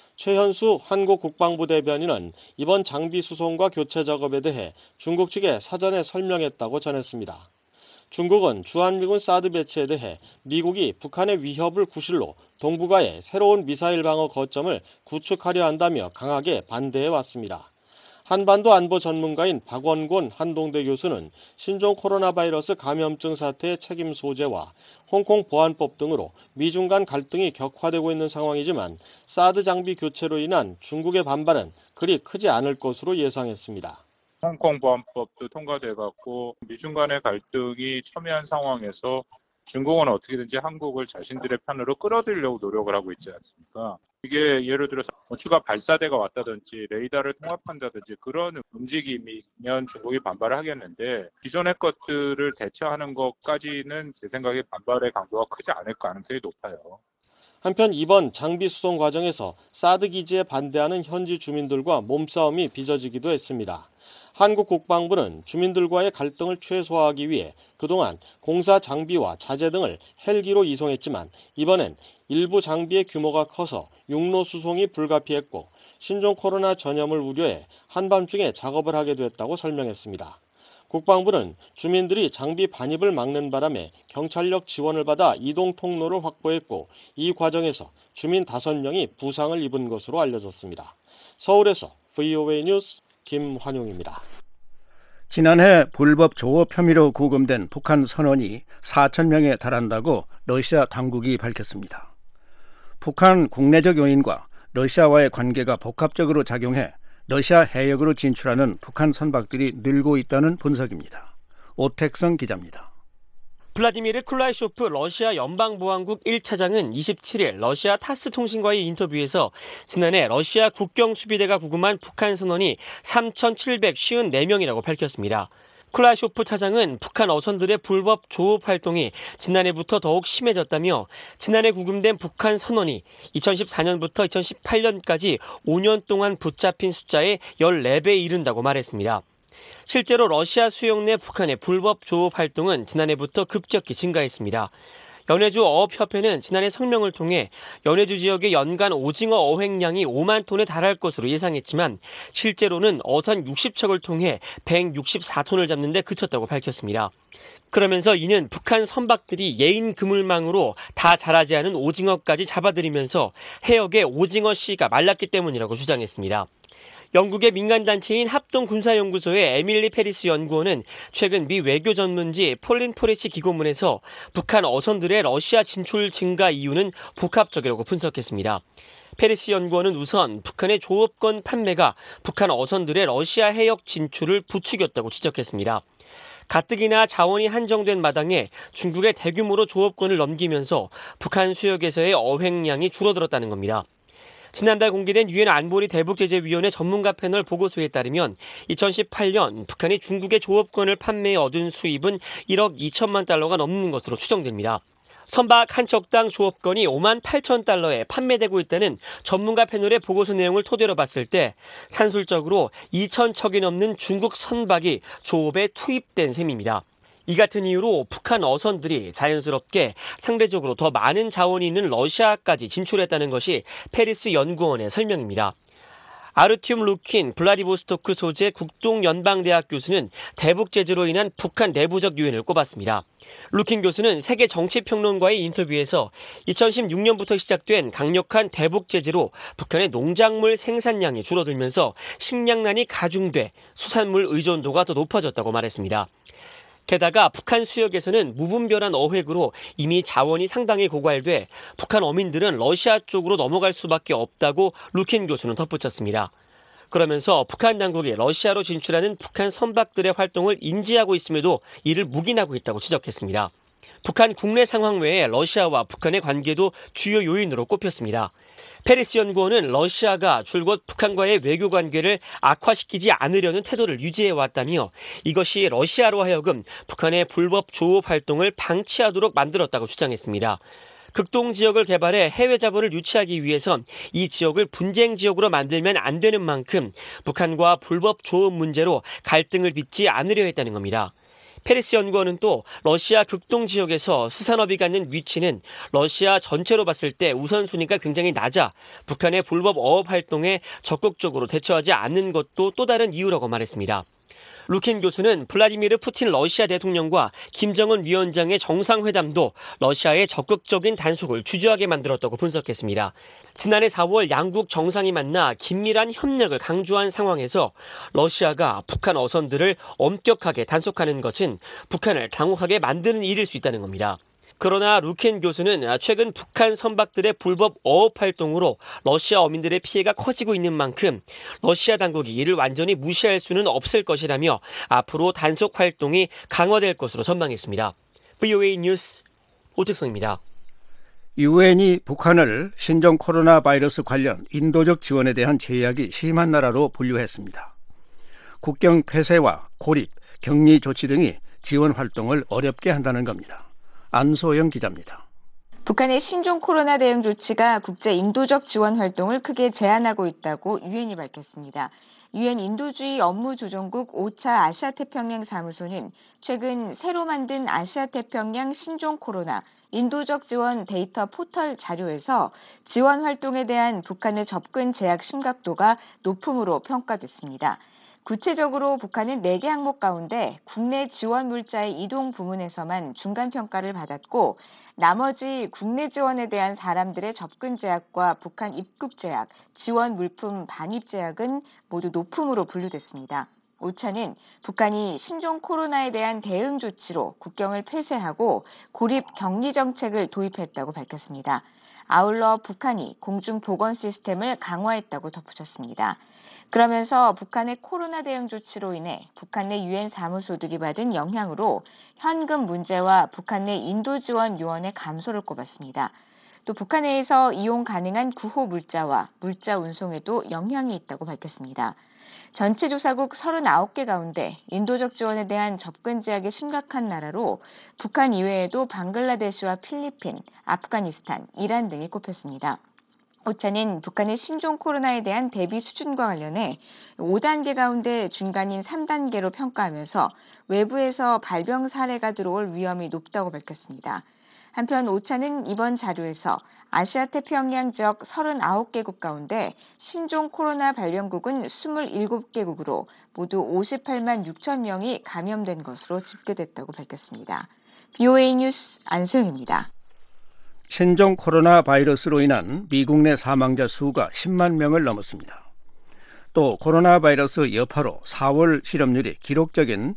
I: 최현수 한국 국방부 대변인은 이번 장비 수송과 교체 작업에 대해 중국 측에 사전에 설명했다고 전했습니다. 중국은 주한미군 사드 배치에 대해 미국이 북한의 위협을 구실로 동북아에 새로운 미사일 방어 거점을 구축하려 한다며 강하게 반대해 왔습니다. 한반도 안보 전문가인 박원곤 한동대 교수는 신종 코로나 바이러스 감염증 사태의 책임 소재와 홍콩 보안법 등으로 미중 간 갈등이 격화되고 있는 상황이지만 사드 장비 교체로 인한 중국의 반발은 그리 크지 않을 것으로 예상했습니다.
K: 홍콩 보안법도 통과돼갖고 미중 간의 갈등이 첨예한 상황에서 중국은 어떻게든지 한국을 자신들의 편으로 끌어들이려고 노력을 하고 있지 않습니까? 이게 예를 들어서 추가 발사대가 왔다든지 레이더를 통합한다든지 그런 움직임이면 중국이 반발을 하겠는데 기존의 것들을 대처하는 것까지는 제 생각에 반발의 강도가 크지 않을 가능성이 높아요.
I: 한편 이번 장비 수송 과정에서 사드 기지에 반대하는 현지 주민들과 몸싸움이 빚어지기도 했습니다. 한국 국방부는 주민들과의 갈등을 최소화하기 위해 그동안 공사 장비와 자재 등을 헬기로 이송했지만 이번엔 일부 장비의 규모가 커서 육로 수송이 불가피했고 신종 코로나 전염을 우려해 한밤중에 작업을 하게 됐다고 설명했습니다. 국방부는 주민들이 장비 반입을 막는 바람에 경찰력 지원을 받아 이동 통로를 확보했고 이 과정에서 주민 5명이 부상을 입은 것으로 알려졌습니다. 서울에서 VOA 뉴스 김환용입니다.
E: 지난해 불법 조업 혐의로 구금된 북한 선원이 4,000명에 달한다고 러시아 당국이 밝혔습니다. 북한 국내적 요인과 러시아와의 관계가 복합적으로 작용해 러시아 해역으로 진출하는 북한 선박들이 늘고 있다는 분석입니다. 오택성 기자입니다.
L: 블라디미르 쿨라이쇼프 러시아 연방보안국 1차장은 27일 러시아 타스 통신과의 인터뷰에서 지난해 러시아 국경수비대가 구금한 북한 선원이 3,754명이라고 밝혔습니다. 쿨라이쇼프 차장은 북한 어선들의 불법 조업 활동이 지난해부터 더욱 심해졌다며 지난해 구금된 북한 선원이 2014년부터 2018년까지 5년 동안 붙잡힌 숫자의 14배에 이른다고 말했습니다. 실제로 러시아 수용 내 북한의 불법 조업 활동은 지난해부터 급격히 증가했습니다. 연해주 어업협회는 지난해 성명을 통해 연해주 지역의 연간 오징어 어획량이 5만 톤에 달할 것으로 예상했지만 실제로는 어선 60척을 통해 164톤을 잡는 데 그쳤다고 밝혔습니다. 그러면서 이는 북한 선박들이 예인 그물망으로 다 자라지 않은 오징어까지 잡아들이면서 해역의 오징어 씨가 말랐기 때문이라고 주장했습니다. 영국의 민간단체인 합동군사연구소의 에밀리 페리스 연구원은 최근 미 외교 전문지 폴린 포레시 기고문에서 북한 어선들의 러시아 진출 증가 이유는 복합적이라고 분석했습니다. 페리스 연구원은 우선 북한의 조업권 판매가 북한 어선들의 러시아 해역 진출을 부추겼다고 지적했습니다. 가뜩이나 자원이 한정된 마당에 중국에 대규모로 조업권을 넘기면서 북한 수역에서의 어획량이 줄어들었다는 겁니다. 지난달 공개된 유엔 안보리 대북제재위원회 전문가 패널 보고서에 따르면 2018년 북한이 중국의 조업권을 판매해 얻은 수입은 1억 2천만 달러가 넘는 것으로 추정됩니다. 선박 한 척당 조업권이 5만 8천 달러에 판매되고 있다는 전문가 패널의 보고서 내용을 토대로 봤을 때 산술적으로 2천 척이 넘는 중국 선박이 조업에 투입된 셈입니다. 이 같은 이유로 북한 어선들이 자연스럽게 상대적으로 더 많은 자원이 있는 러시아까지 진출했다는 것이 페리스 연구원의 설명입니다. 아르튬 루킨 블라디보스토크 소재 국동연방대학 교수는 대북 제재로 인한 북한 내부적 요인을 꼽았습니다. 루킨 교수는 세계정치평론가의 인터뷰에서 2016년부터 시작된 강력한 대북 제재로 북한의 농작물 생산량이 줄어들면서 식량난이 가중돼 수산물 의존도가 더 높아졌다고 말했습니다. 게다가 북한 수역에서는 무분별한 어획으로 이미 자원이 상당히 고갈돼 북한 어민들은 러시아 쪽으로 넘어갈 수밖에 없다고 루킨 교수는 덧붙였습니다. 그러면서 북한 당국이 러시아로 진출하는 북한 선박들의 활동을 인지하고 있음에도 이를 묵인하고 있다고 지적했습니다. 북한 국내 상황 외에 러시아와 북한의 관계도 주요 요인으로 꼽혔습니다. 페리스 연구원은 러시아가 줄곧 북한과의 외교 관계를 악화시키지 않으려는 태도를 유지해왔다며 이것이 러시아로 하여금 북한의 불법 조업 활동을 방치하도록 만들었다고 주장했습니다. 극동 지역을 개발해 해외 자본을 유치하기 위해선 이 지역을 분쟁 지역으로 만들면 안 되는 만큼 북한과 불법 조업 문제로 갈등을 빚지 않으려 했다는 겁니다. 페리스 연구원은 또 러시아 극동 지역에서 수산업이 갖는 위치는 러시아 전체로 봤을 때 우선순위가 굉장히 낮아 북한의 불법 어업 활동에 적극적으로 대처하지 않는 것도 또 다른 이유라고 말했습니다. 루킨 교수는 블라디미르 푸틴 러시아 대통령과 김정은 위원장의 정상회담도 러시아의 적극적인 단속을 주저하게 만들었다고 분석했습니다. 지난해 4월 양국 정상이 만나 긴밀한 협력을 강조한 상황에서 러시아가 북한 어선들을 엄격하게 단속하는 것은 북한을 당혹하게 만드는 일일 수 있다는 겁니다. 그러나 루킨 교수는 최근 북한 선박들의 불법 어업 활동으로 러시아 어민들의 피해가 커지고 있는 만큼 러시아 당국이 이를 완전히 무시할 수는 없을 것이라며 앞으로 단속 활동이 강화될 것으로 전망했습니다. VOA 뉴스 오택성입니다.
E: 유엔이 북한을 신종 코로나 바이러스 관련 인도적 지원에 대한 제약이 심한 나라로 분류했습니다. 국경 폐쇄와 고립, 격리 조치 등이 지원 활동을 어렵게 한다는 겁니다. 안소영 기자입니다.
M: 북한의 신종 코로나 대응 조치가 국제 인도적 지원 활동을 크게 제한하고 있다고 유엔이 밝혔습니다. 유엔 인도주의 업무조정국 오차 아시아태평양 사무소는 최근 새로 만든 아시아태평양 신종 코로나 인도적 지원 데이터 포털 자료에서 지원 활동에 대한 북한의 접근 제약 심각도가 높음으로 평가됐습니다. 구체적으로 북한은 4개 항목 가운데 국내 지원 물자의 이동 부문에서만 중간 평가를 받았고 나머지 국내 지원에 대한 사람들의 접근 제약과 북한 입국 제약, 지원 물품 반입 제약은 모두 높음으로 분류됐습니다. 오차는 북한이 신종 코로나에 대한 대응 조치로 국경을 폐쇄하고 고립 격리 정책을 도입했다고 밝혔습니다. 아울러 북한이 공중 보건 시스템을 강화했다고 덧붙였습니다. 그러면서 북한의 코로나 대응 조치로 인해 북한 내 유엔 사무소들이 받은 영향으로 현금 문제와 북한 내 인도 지원 요원의 감소를 꼽았습니다. 또 북한 내에서 이용 가능한 구호 물자와 물자 운송에도 영향이 있다고 밝혔습니다. 전체 조사국 39개 가운데 인도적 지원에 대한 접근 제약이 심각한 나라로 북한 이외에도 방글라데시와 필리핀, 아프가니스탄, 이란 등이 꼽혔습니다. 오차는 북한의 신종 코로나에 대한 대비 수준과 관련해 5단계 가운데 중간인 3단계로 평가하면서 외부에서 발병 사례가 들어올 위험이 높다고 밝혔습니다. 한편 오차는 이번 자료에서 아시아태평양 지역 39개국 가운데 신종 코로나 발병국은 27개국으로 모두 58만 6천 명이 감염된 것으로 집계됐다고 밝혔습니다. VOA 뉴스 안소영입니다.
E: 신종 코로나 바이러스로 인한 미국 내 사망자 수가 10만 명을 넘었습니다. 또 코로나 바이러스 여파로 4월 실업률이 기록적인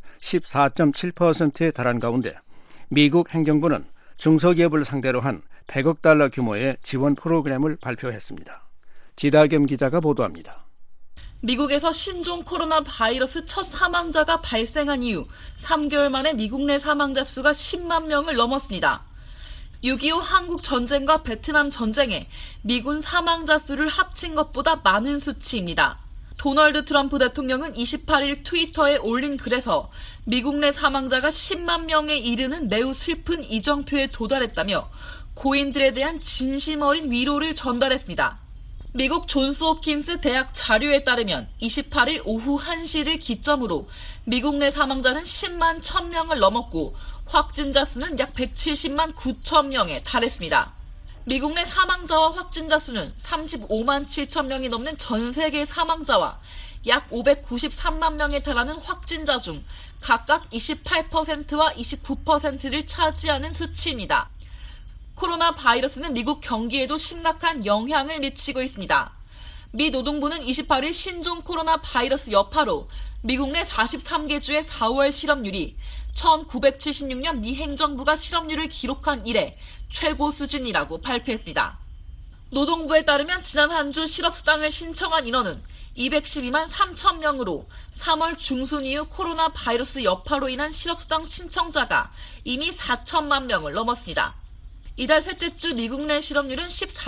E: 14.7%에 달한 가운데 미국 행정부는 중소기업을 상대로 한 100억 달러 규모의 지원 프로그램을 발표했습니다. 지다겸 기자가 보도합니다.
N: 미국에서 신종 코로나 바이러스 첫 사망자가 발생한 이후 3개월 만에 미국 내 사망자 수가 10만 명을 넘었습니다. 6.25 한국 전쟁과 베트남 전쟁에 미군 사망자 수를 합친 것보다 많은 수치입니다. 도널드 트럼프 대통령은 28일 트위터에 올린 글에서 미국 내 사망자가 10만 명에 이르는 매우 슬픈 이정표에 도달했다며 고인들에 대한 진심 어린 위로를 전달했습니다. 미국 존스 홉킨스 대학 자료에 따르면 28일 오후 1시를 기점으로 미국 내 사망자는 10만 1000명을 넘었고 확진자 수는 약 170만 9천 명에 달했습니다. 미국 내 사망자와 확진자 수는 35만 7천 명이 넘는 전 세계 사망자와 약 593만 명에 달하는 확진자 중 각각 28%와 29%를 차지하는 수치입니다. 코로나 바이러스는 미국 경기에도 심각한 영향을 미치고 있습니다. 미 노동부는 28일 신종 코로나 바이러스 여파로 미국 내 43개 주의 4월 실업률이 1976년 미 행정부가 실업률을 기록한 이래 최고 수준이라고 발표했습니다. 노동부에 따르면 지난 한 주 실업수당을 신청한 인원은 212만 3천 명으로 3월 중순 이후 코로나 바이러스 여파로 인한 실업수당 신청자가 이미 4천만 명을 넘었습니다. 이달 셋째 주 미국 내 실업률은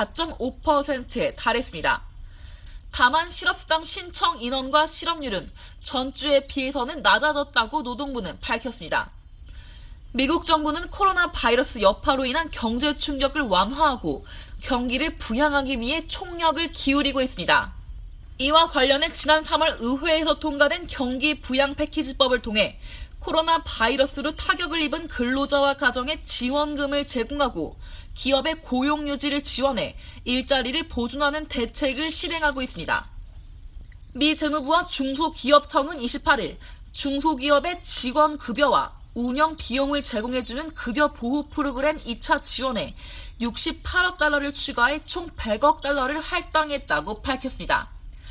N: 14.5%에 달했습니다. 다만 실업수당 신청 인원과 실업률은 전주에 비해서는 낮아졌다고 노동부는 밝혔습니다. 미국 정부는 코로나 바이러스 여파로 인한 경제 충격을 완화하고 경기를 부양하기 위해 총력을 기울이고 있습니다. 이와 관련해 지난 3월 의회에서 통과된 경기 부양 패키지법을 통해 코로나 바이러스로 타격을 입은 근로자와 가정에 지원금을 제공하고 기업의 고용 유지를 지원해 일자리를 보존하는 대책을 실행하고 있습니다. 미 재무부와 중소기업청은 28일 중소기업의 직원 급여와 운영 비용을 제공해주는 급여 보호 프로그램 2차 지원에 68억 달러를 추가해 총 100억 달러를 할당했다고 밝혔습니다.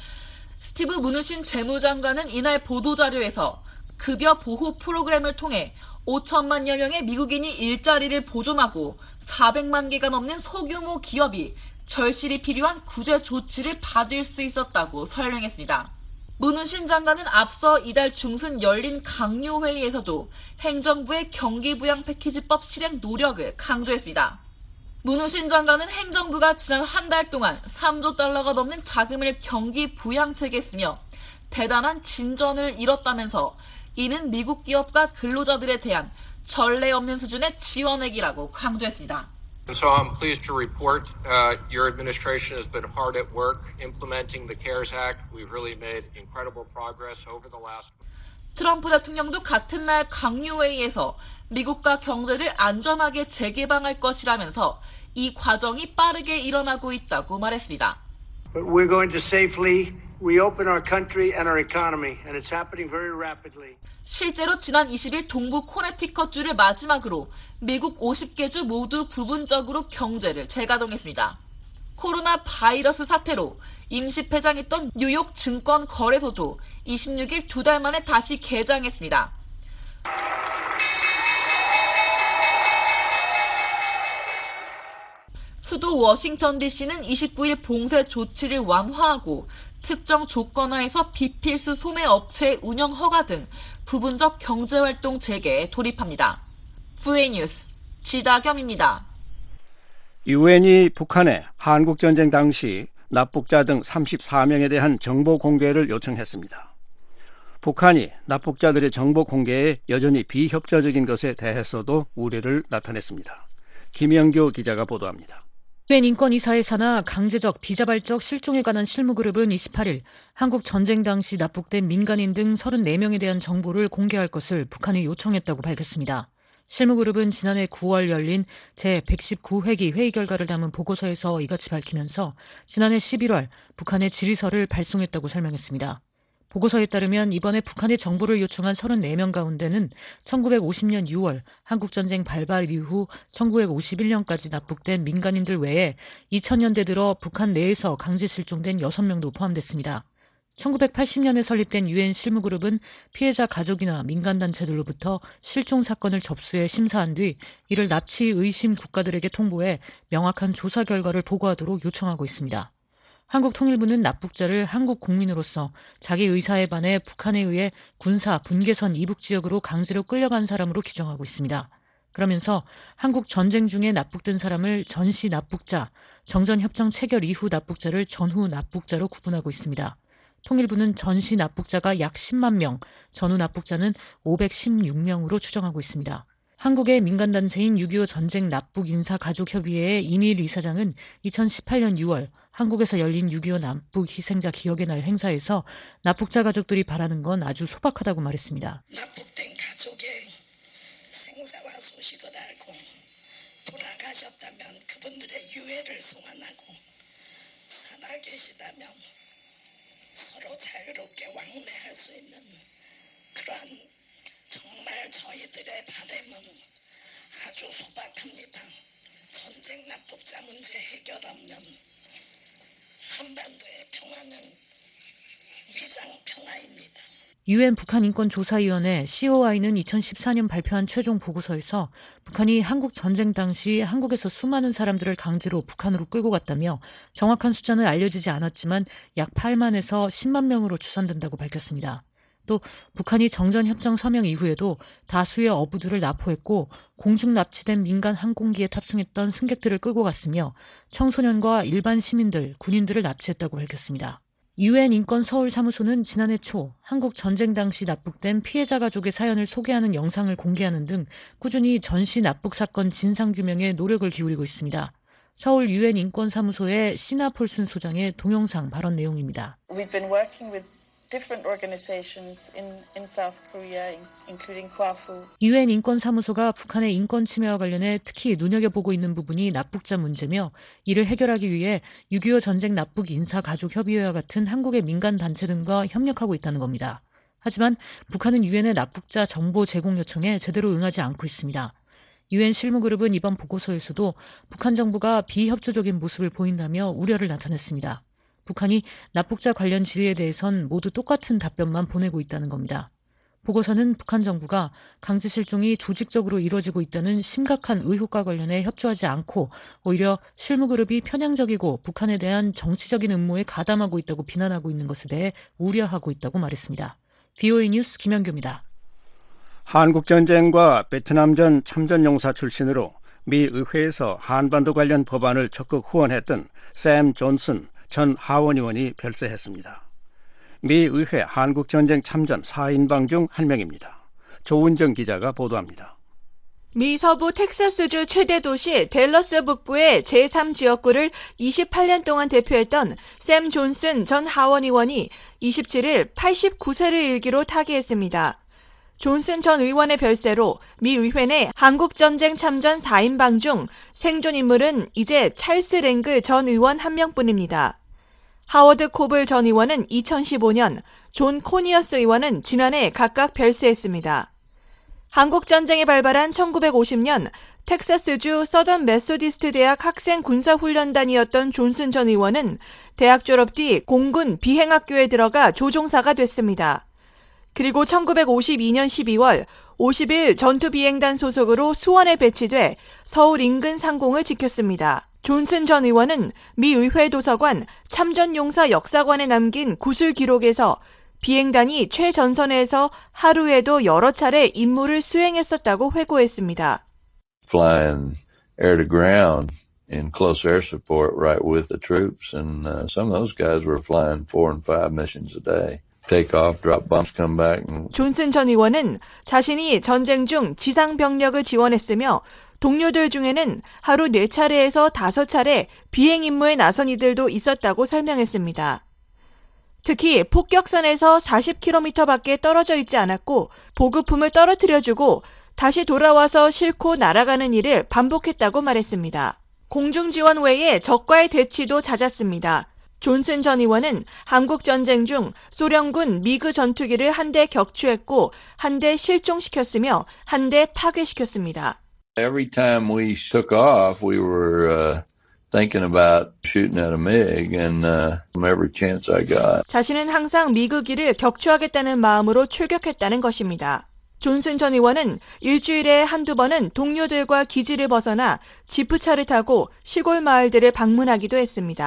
N: 스티브 무누신 재무장관은 이날 보도자료에서 급여 보호 프로그램을 통해 5천만여 명의 미국인이 일자리를 보존하고 400만 개가 넘는 소규모 기업이 절실히 필요한 구제 조치를 받을 수 있었다고 설명했습니다. 문우신 장관은 앞서 이달 중순 열린 강요회의에서도 행정부의 경기부양 패키지법 실행 노력을 강조했습니다. 문우신 장관은 행정부가 지난 한 달 동안 3조 달러가 넘는 자금을 경기부양책에 쓰며 대단한 진전을 이뤘다면서 이는 미국 기업과 근로자들에 대한 전례 없는 수준의 지원액이라고 강조했습니다.
O: And so I'm pleased to report your administration has been hard at work implementing the CARES Act. We've really made incredible progress over the last.
N: 트럼프 대통령도 같은 날 강요회의에서 미국과 경제를 안전하게 재개방할 것이라면서 이 과정이 빠르게 일어나고 있다고 말했습니다.
P: But we're going to safely reopen our country and our economy, and it's happening very rapidly.
N: 실제로 지난 20일 동부 코네티컷주를 마지막으로 미국 50개 주 모두 부분적으로 경제를 재가동했습니다. 코로나 바이러스 사태로 임시 폐장했던 뉴욕 증권 거래소도 26일 2달 만에 다시 개장했습니다. 수도 워싱턴 DC는 29일 봉쇄 조치를 완화하고 특정 조건하에서 비필수 소매 업체의 운영 허가 등 부분적 경제활동 재개에 돌입합니다. VA 뉴스 지다겸입니다.
E: 유엔이 북한에 한국전쟁 당시 납북자 등 34명에 대한 정보 공개를 요청했습니다. 북한이 납북자들의 정보 공개에 여전히 비협조적인 것에 대해서도 우려를 나타냈습니다. 김영교 기자가 보도합니다.
Q: 유엔 인권이사의 산하 강제적 비자발적 실종에 관한 실무그룹은 28일 한국 전쟁 당시 납북된 민간인 등 34명에 대한 정보를 공개할 것을 북한에 요청했다고 밝혔습니다. 실무그룹은 지난해 9월 열린 제119회기 회의 결과를 담은 보고서에서 이같이 밝히면서 지난해 11월 북한에 질의서를 발송했다고 설명했습니다. 보고서에 따르면 이번에 북한에 정보를 요청한 34명 가운데는 1950년 6월 한국전쟁 발발 이후 1951년까지 납북된 민간인들 외에 2000년대 들어 북한 내에서 강제 실종된 6명도 포함됐습니다. 1980년에 설립된 유엔 실무그룹은 피해자 가족이나 민간단체들로부터 실종 사건을 접수해 심사한 뒤 이를 납치 의심 국가들에게 통보해 명확한 조사 결과를 보고하도록 요청하고 있습니다. 한국 통일부는 납북자를 한국 국민으로서 자기 의사에 반해 북한에 의해 군사 분계선 이북 지역으로 강제로 끌려간 사람으로 규정하고 있습니다. 그러면서 한국 전쟁 중에 납북된 사람을 전시 납북자, 정전협정 체결 이후 납북자를 전후 납북자로 구분하고 있습니다. 통일부는 전시 납북자가 약 10만 명, 전후 납북자는 516명으로 추정하고 있습니다. 한국의 민간단체인 6.25 전쟁 납북 인사가족협의회의 이미일 이사장은 2018년 6월 한국에서 열린 6.25 납북 희생자 기억의 날 행사에서 납북자 가족들이 바라는 건 아주 소박하다고 말했습니다.
R: 납북된 가족의 생사와 소식을 알고 돌아가셨다면 그분들의 유해를 소환하고 살아계시다면 서로 자유롭게 왕래할 수 있는 그러한 정말 저희들의 바람은 아주 소박합니다. 전쟁 납북자 문제 해결 없는 한반도의 평화는 위장 평화입니다.
Q: UN 북한인권조사위원회 COI는 2014년 발표한 최종 보고서에서 북한이 한국 전쟁 당시 한국에서 수많은 사람들을 강제로 북한으로 끌고 갔다며 정확한 숫자는 알려지지 않았지만 약 8만에서 10만 명으로 추산된다고 밝혔습니다. 또 북한이 정전협정 서명 이후에도 다수의 어부들을 납포했고 공중 납치된 민간 항공기에 탑승했던 승객들을 끌고 갔으며 청소년과 일반 시민들, 군인들을 납치했다고 밝혔습니다. UN 인권 서울 사무소는 지난해 초 한국 전쟁 당시 납북된 피해자 가족의 사연을 소개하는 영상을 공개하는 등 꾸준히 전시 납북 사건 진상규명에 노력을 기울이고 있습니다. 서울 UN 인권 사무소의 시나 폴슨 소장의 동영상 발언 내용입니다.
S: We've been working with different organizations in South Korea, including KWAFU.
Q: UN 인권사무소가 북한의 인권 침해와 관련해 특히 눈여겨보고 있는 부분이 납북자 문제며 이를 해결하기 위해 6.25 전쟁 납북 인사가족협의회와 같은 한국의 민간 단체 등과 협력하고 있다는 겁니다. 하지만 북한은 UN의 납북자 정보 제공 요청에 제대로 응하지 않고 있습니다. UN 실무그룹은 이번 보고서에서도 북한 정부가 비협조적인 모습을 보인다며 우려를 나타냈습니다. 북한이 납북자 관련 질의에 대해선 모두 똑같은 답변만 보내고 있다는 겁니다. 보고서는 북한 정부가 강제 실종이 조직적으로 이루어지고 있다는 심각한 의혹과 관련해 협조하지 않고 오히려 실무그룹이 편향적이고 북한에 대한 정치적인 음모에 가담하고 있다고 비난하고 있는 것에 대해 우려하고 있다고 말했습니다. VOA 뉴스 김현규입니다.
E: 한국전쟁과 베트남전 참전용사 출신으로 미 의회에서 한반도 관련 법안을 적극 후원했던 샘 존슨 전 하원 의원이 별세했습니다. 미 의회 한국전쟁 참전 4인방 중 한 명입니다. 조은정 기자가 보도합니다.
T: 미 서부 텍사스주 최대 도시 댈러스 북부의 제3지역구를 28년 동안 대표했던 샘 존슨 전 하원 의원이 27일 89세를 일기로 타계했습니다. 존슨 전 의원의 별세로 미 의회 내 한국전쟁 참전 4인방 중 생존 인물은 이제 찰스 랭그 전 의원 한 명뿐입니다. 하워드 코블 전 의원은 2015년, 존 코니어스 의원은 지난해 각각 별세했습니다. 한국전쟁이 발발한 1950년 텍사스주 서던 메소디스트 대학 학생 군사훈련단이었던 존슨 전 의원은 대학 졸업 뒤 공군 비행학교에 들어가 조종사가 됐습니다. 그리고 1952년 12월 50일 전투비행단 소속으로 수원에 배치돼 서울 인근 상공을 지켰습니다. 존슨 전 의원은 미 의회 도서관 참전용사 역사관에 남긴 구술 기록에서 비행단이 최전선에서 하루에도 여러 차례 임무를 수행했었다고 회고했습니다.
U: Flying air to ground in close air support right with the troops, and some of those guys were flying 4 and 5 missions a day. Take off, drop bombs, come back.
T: 존슨 전 의원은 자신이 전쟁 중 지상 병력을 지원했으며 동료들 중에는 하루 4차례에서 5차례 비행 임무에 나선 이들도 있었다고 설명했습니다. 특히 폭격선에서 40km 밖에 떨어져 있지 않았고 보급품을 떨어뜨려주고 다시 돌아와서 싣고 날아가는 일을 반복했다고 말했습니다. 공중지원 외에 적과의 대치도 잦았습니다. 존슨 전 의원은 한국전쟁 중 소련군 미그 전투기를 한 대 격추했고 한 대 실종시켰으며 한 대 파괴시켰습니다.
U: Every time we took off, we were thinking about shooting at a MiG, and every chance I got.
T: 자신은 항상 미그기를 격추하겠다는 마음으로 출격했다는 것입니다. 존슨 전 의원은 일주일에 한두 번은 동료들과 기지를 벗어나 지프차를 타고 시골 마을들을 방문하기도 했습니다.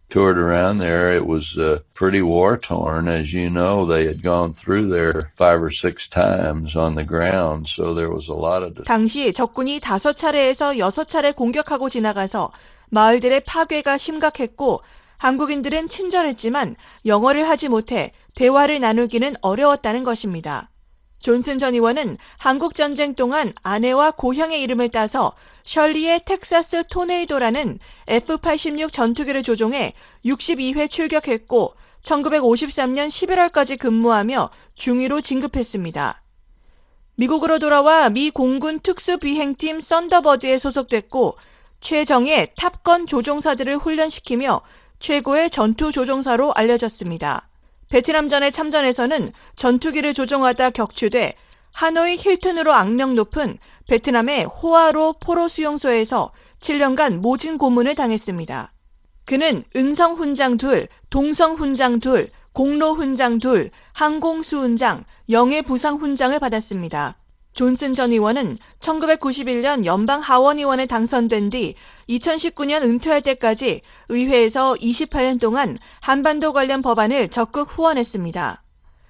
U: toured around there, it was pretty war-torn. As you know, they had gone through there 5 or 6 times on the ground, so there was a lot of...
T: 당시 적군이 5차례에서 6차례 공격하고 지나가서 마을들의 파괴가 심각했고 한국인들은 친절했지만 영어를 하지 못해 대화를 나누기는 어려웠다는 것입니다. 존슨 전 의원은 한국전쟁 동안 아내와 고향의 이름을 따서 셜리의 텍사스 토네이도라는 F-86 전투기를 조종해 62회 출격했고 1953년 11월까지 근무하며 중위로 진급했습니다. 미국으로 돌아와 미 공군 특수비행팀 썬더버드에 소속됐고 최정예 탑건 조종사들을 훈련시키며 최고의 전투 조종사로 알려졌습니다. 베트남전에 참전해서는 전투기를 조종하다 격추돼 하노이 힐튼으로 악명 높은 베트남의 호아로 포로 수용소에서 7년간 모진 고문을 당했습니다. 그는 은성훈장 2, 동성훈장 2, 공로훈장 2, 항공수훈장, 영예부상훈장을 받았습니다. 존슨 전 의원은 1991년 연방하원의원에 당선된 뒤 2019년 은퇴할 때까지 의회에서 28년 동안 한반도 관련 법안을 적극 후원했습니다.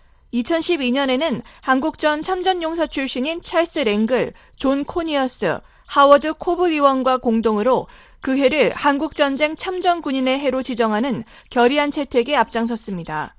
T: 2012년에는 한국전 참전용사 출신인 찰스 랭글, 존 코니어스, 하워드 코블 의원과 공동으로 그 해를 한국전쟁 참전군인의 해로 지정하는 결의안 채택에 앞장섰습니다.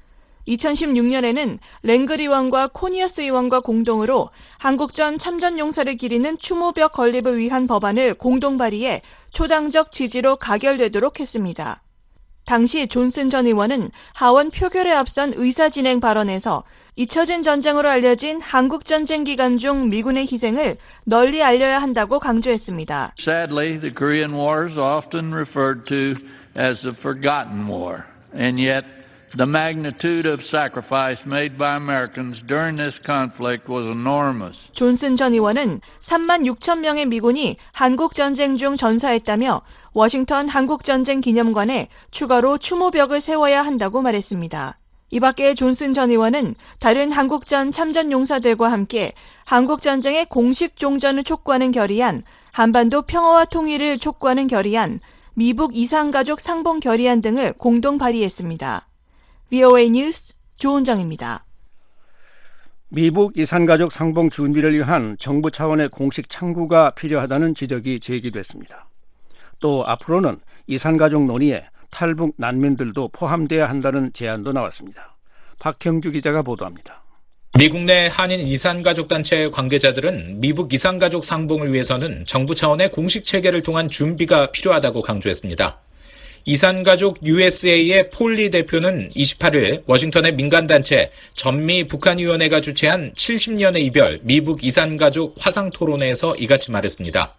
T: 2016년에는 랭글 의원과 코니어스 의원과 공동으로 한국전 참전용사를 기리는 추모벽 건립을 위한 법안을 공동 발의해 초당적 지지로 가결되도록 했습니다. 당시 존슨 전 의원은 하원 표결에 앞선 의사진행 발언에서 잊혀진 전쟁으로 알려진 한국전쟁 기간 중 미군의 희생을 널리 알려야 한다고 강조했습니다.
U: Sadly, the Korean War is often referred to as the forgotten war, and yet the magnitude of sacrifice made by Americans during this conflict was enormous.
T: 존슨 전 의원은 3만 6천 명의 미군이 한국전쟁 중 전사했다며 워싱턴 한국전쟁 기념관에 추가로 추모벽을 세워야 한다고 말했습니다. 이 밖에 존슨 전 의원은 다른 한국전 참전 용사들과 함께 한국전쟁의 공식 종전을 촉구하는 결의안, 한반도 평화와 통일을 촉구하는 결의안, 미북 이산가족 상봉 결의안 등을 공동 발의했습니다. VOA 뉴스 조은정입니다.
E: 미북 이산가족 상봉 준비를 위한 정부 차원의 공식 창구가 필요하다는 지적이 제기됐습니다. 또 앞으로는 이산가족 논의에 탈북 난민들도 포함돼야 한다는 제안도 나왔습니다. 박형주 기자가 보도합니다.
B: 미국 내 한인 이산가족단체 관계자들은 미북 이산가족 상봉을 위해서는 정부 차원의 공식 체계를 통한 준비가 필요하다고 강조했습니다. 이산가족 USA의 폴리 대표는 28일 워싱턴의 민간단체 전미 북한위원회가 주최한 70년의 이별 미북 이산가족 화상토론회에서 이같이 말했습니다.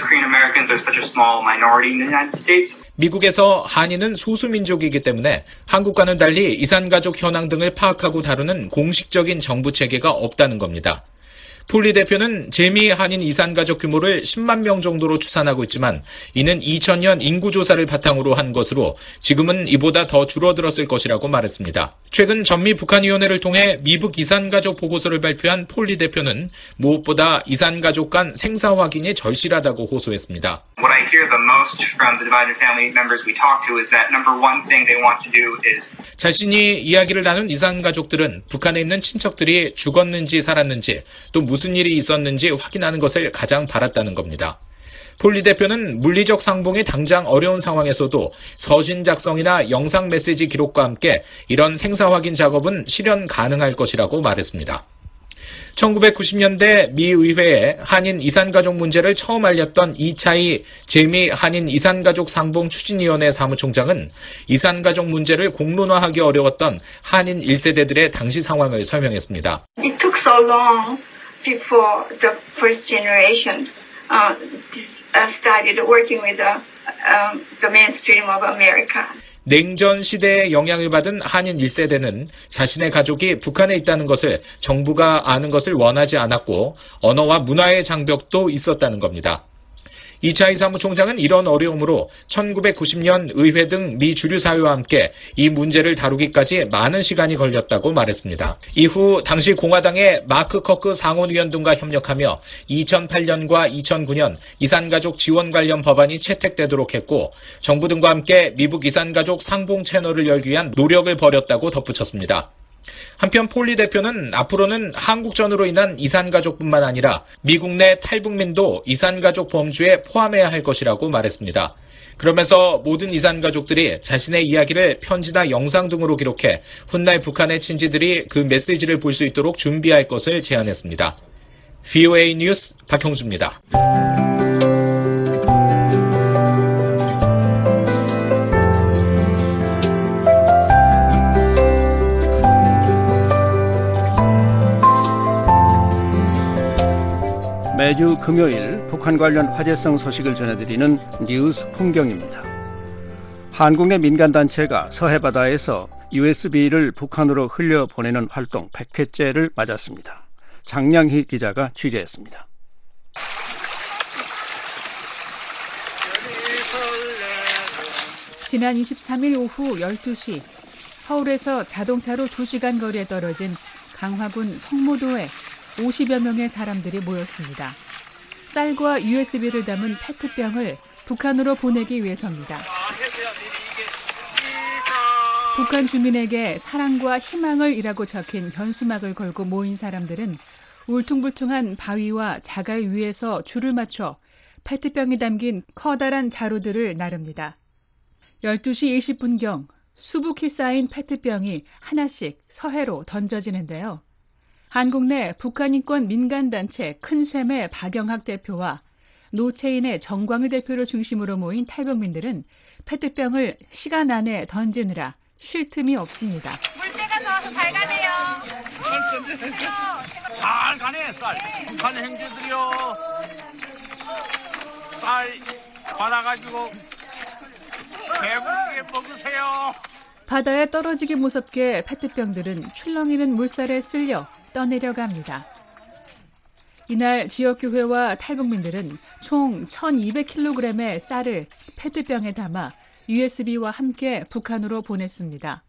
B: 미국에서 한인은 소수민족이기 때문에 한국과는 달리 이산가족 현황 등을 파악하고 다루는 공식적인 정부 체계가 없다는 겁니다. 폴리 대표는 재미 한인 이산가족 규모를 10만 명 정도로 추산하고 있지만 이는 2000년 인구조사를 바탕으로 한 것으로 지금은 이보다 더 줄어들었을 것이라고 말했습니다. 최근 전미 북한위원회를 통해 미북 이산가족 보고서를 발표한 폴리 대표는 무엇보다 이산가족 간 생사 확인이 절실하다고 호소했습니다.
V: What I hear the most from the divided family members we talk to is that number one thing they want to do is
B: 자신이 이야기를 나눈 이산가족들은 북한에 있는 친척들이 죽었는지 살았는지 또 무슨 일이 있었는지 확인하는 것을 가장 바랐다는 겁니다. 폴리 대표는 물리적 상봉이 당장 어려운 상황에서도 서신 작성이나 영상 메시지 기록과 함께 이런 생사 확인 작업은 실현 가능할 것이라고 말했습니다. 1990년대 미 의회에 한인 이산가족 문제를 처음 알렸던 이차이 재미 한인 이산가족 상봉 추진위원회 사무총장은 이산가족 문제를 공론화하기 어려웠던 한인 1세대들의 당시 상황을 설명했습니다.
W: It took so long before the first generation started working with the mainstream of America.
B: 냉전 시대에 영향을 받은 한인 1세대는 자신의 가족이 북한에 있다는 것을 정부가 아는 것을 원하지 않았고 언어와 문화의 장벽도 있었다는 겁니다. 이차이 사무총장은 이런 어려움으로 1990년 의회 등 미 주류 사회와 함께 이 문제를 다루기까지 많은 시간이 걸렸다고 말했습니다. 이후 당시 공화당의 마크 커크 상원의원 등과 협력하며 2008년과 2009년 이산가족 지원 관련 법안이 채택되도록 했고 정부 등과 함께 미국 이산가족 상봉 채널을 열기 위한 노력을 벌였다고 덧붙였습니다. 한편 폴리 대표는 앞으로는 한국전으로 인한 이산가족뿐만 아니라 미국 내 탈북민도 이산가족 범주에 포함해야 할 것이라고 말했습니다. 그러면서 모든 이산가족들이 자신의 이야기를 편지나 영상 등으로 기록해 훗날 북한의 친지들이 그 메시지를 볼 수 있도록 준비할 것을 제안했습니다. VOA 뉴스 박형주입니다.
E: 매주 금요일 북한 관련 화제성 소식을 전해드리는 뉴스 풍경입니다. 한국 내 민간단체가 서해바다에서 USB를 북한으로 흘려보내는 활동 100회째를 맞았습니다. 장량희 기자가 취재했습니다.
A: 지난 23일 오후 12시 서울에서 자동차로 2시간 거리에 떨어진 강화군 성모도에 50여 명의 사람들이 모였습니다. 쌀과 USB를 담은 페트병을 북한으로 보내기 위해서입니다. 북한 주민에게 사랑과 희망을 이라고 적힌 현수막을 걸고 모인 사람들은 울퉁불퉁한 바위와 자갈 위에서 줄을 맞춰 페트병이 담긴 커다란 자루들을 나릅니다. 12시 20분경 수북히 쌓인 페트병이 하나씩 서해로 던져지는데요. 한국 내 북한인권 민간단체 큰샘의 박영학 대표와 노체인의 정광일 대표를 중심으로 모인 탈북민들은 페트병을 시간 안에 던지느라 쉴 틈이 없습니다.
C: 물때가 좋아서 잘 가네요.
D: 잘 가네, 쌀. 북한 형제들이요. 쌀 받아가지고 배부르게 먹으세요.
A: 바다에 떨어지기 무섭게 페트병들은 출렁이는 물살에 쓸려 떠내려갑니다. 이날 지역교회와 탈북민들은 총 1200kg의 쌀을 페트병에 담아 USB와 함께 북한으로 보냈습니다.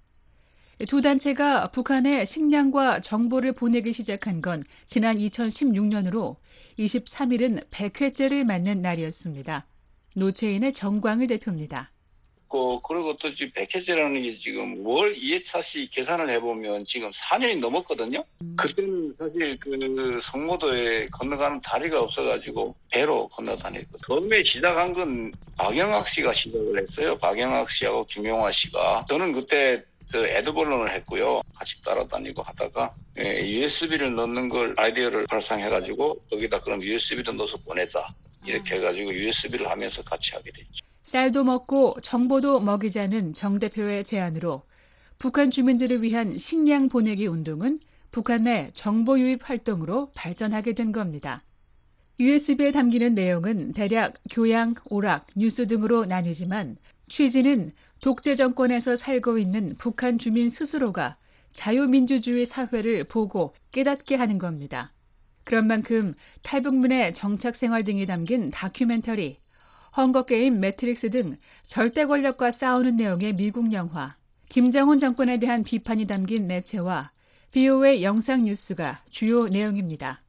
A: 두 단체가 북한에 식량과 정보를 보내기 시작한 건 지난 2016년으로 23일은 100회째를 맞는 날이었습니다. 노체인의 정광일 대표입니다.
X: 그리고 또 지금 100회째라는 게 지금 월 2회차씩 계산을 해보면 지금 4년이 넘었거든요. 그때는 사실 그 성모도에 건너가는 다리가 없어가지고 배로 건너다녔거든요. 처음에 시작한 건 박영학 씨가 시작을 했어요. 박영학 씨하고 김용화 씨가. 저는 그때 에드벌론을 했고요. 같이 따라다니고 하다가 USB를 넣는 걸 아이디어를 발상해가지고 여기다 그럼 USB를 넣어서 보내자. 이렇게 해가지고 USB를 하면서 같이 하게 됐죠.
A: 쌀도 먹고 정보도 먹이자는 정 대표의 제안으로 북한 주민들을 위한 식량 보내기 운동은 북한 내 정보 유입 활동으로 발전하게 된 겁니다. USB에 담기는 내용은 대략 교양, 오락, 뉴스 등으로 나뉘지만 취지는 독재 정권에서 살고 있는 북한 주민 스스로가 자유민주주의 사회를 보고 깨닫게 하는 겁니다. 그런 만큼 탈북민의 정착 생활 등이 담긴 다큐멘터리, 헝거게임, 매트릭스 등 절대 권력과 싸우는 내용의 미국 영화, 김정은 정권에 대한 비판이 담긴 매체와 VOA 영상 뉴스가 주요 내용입니다.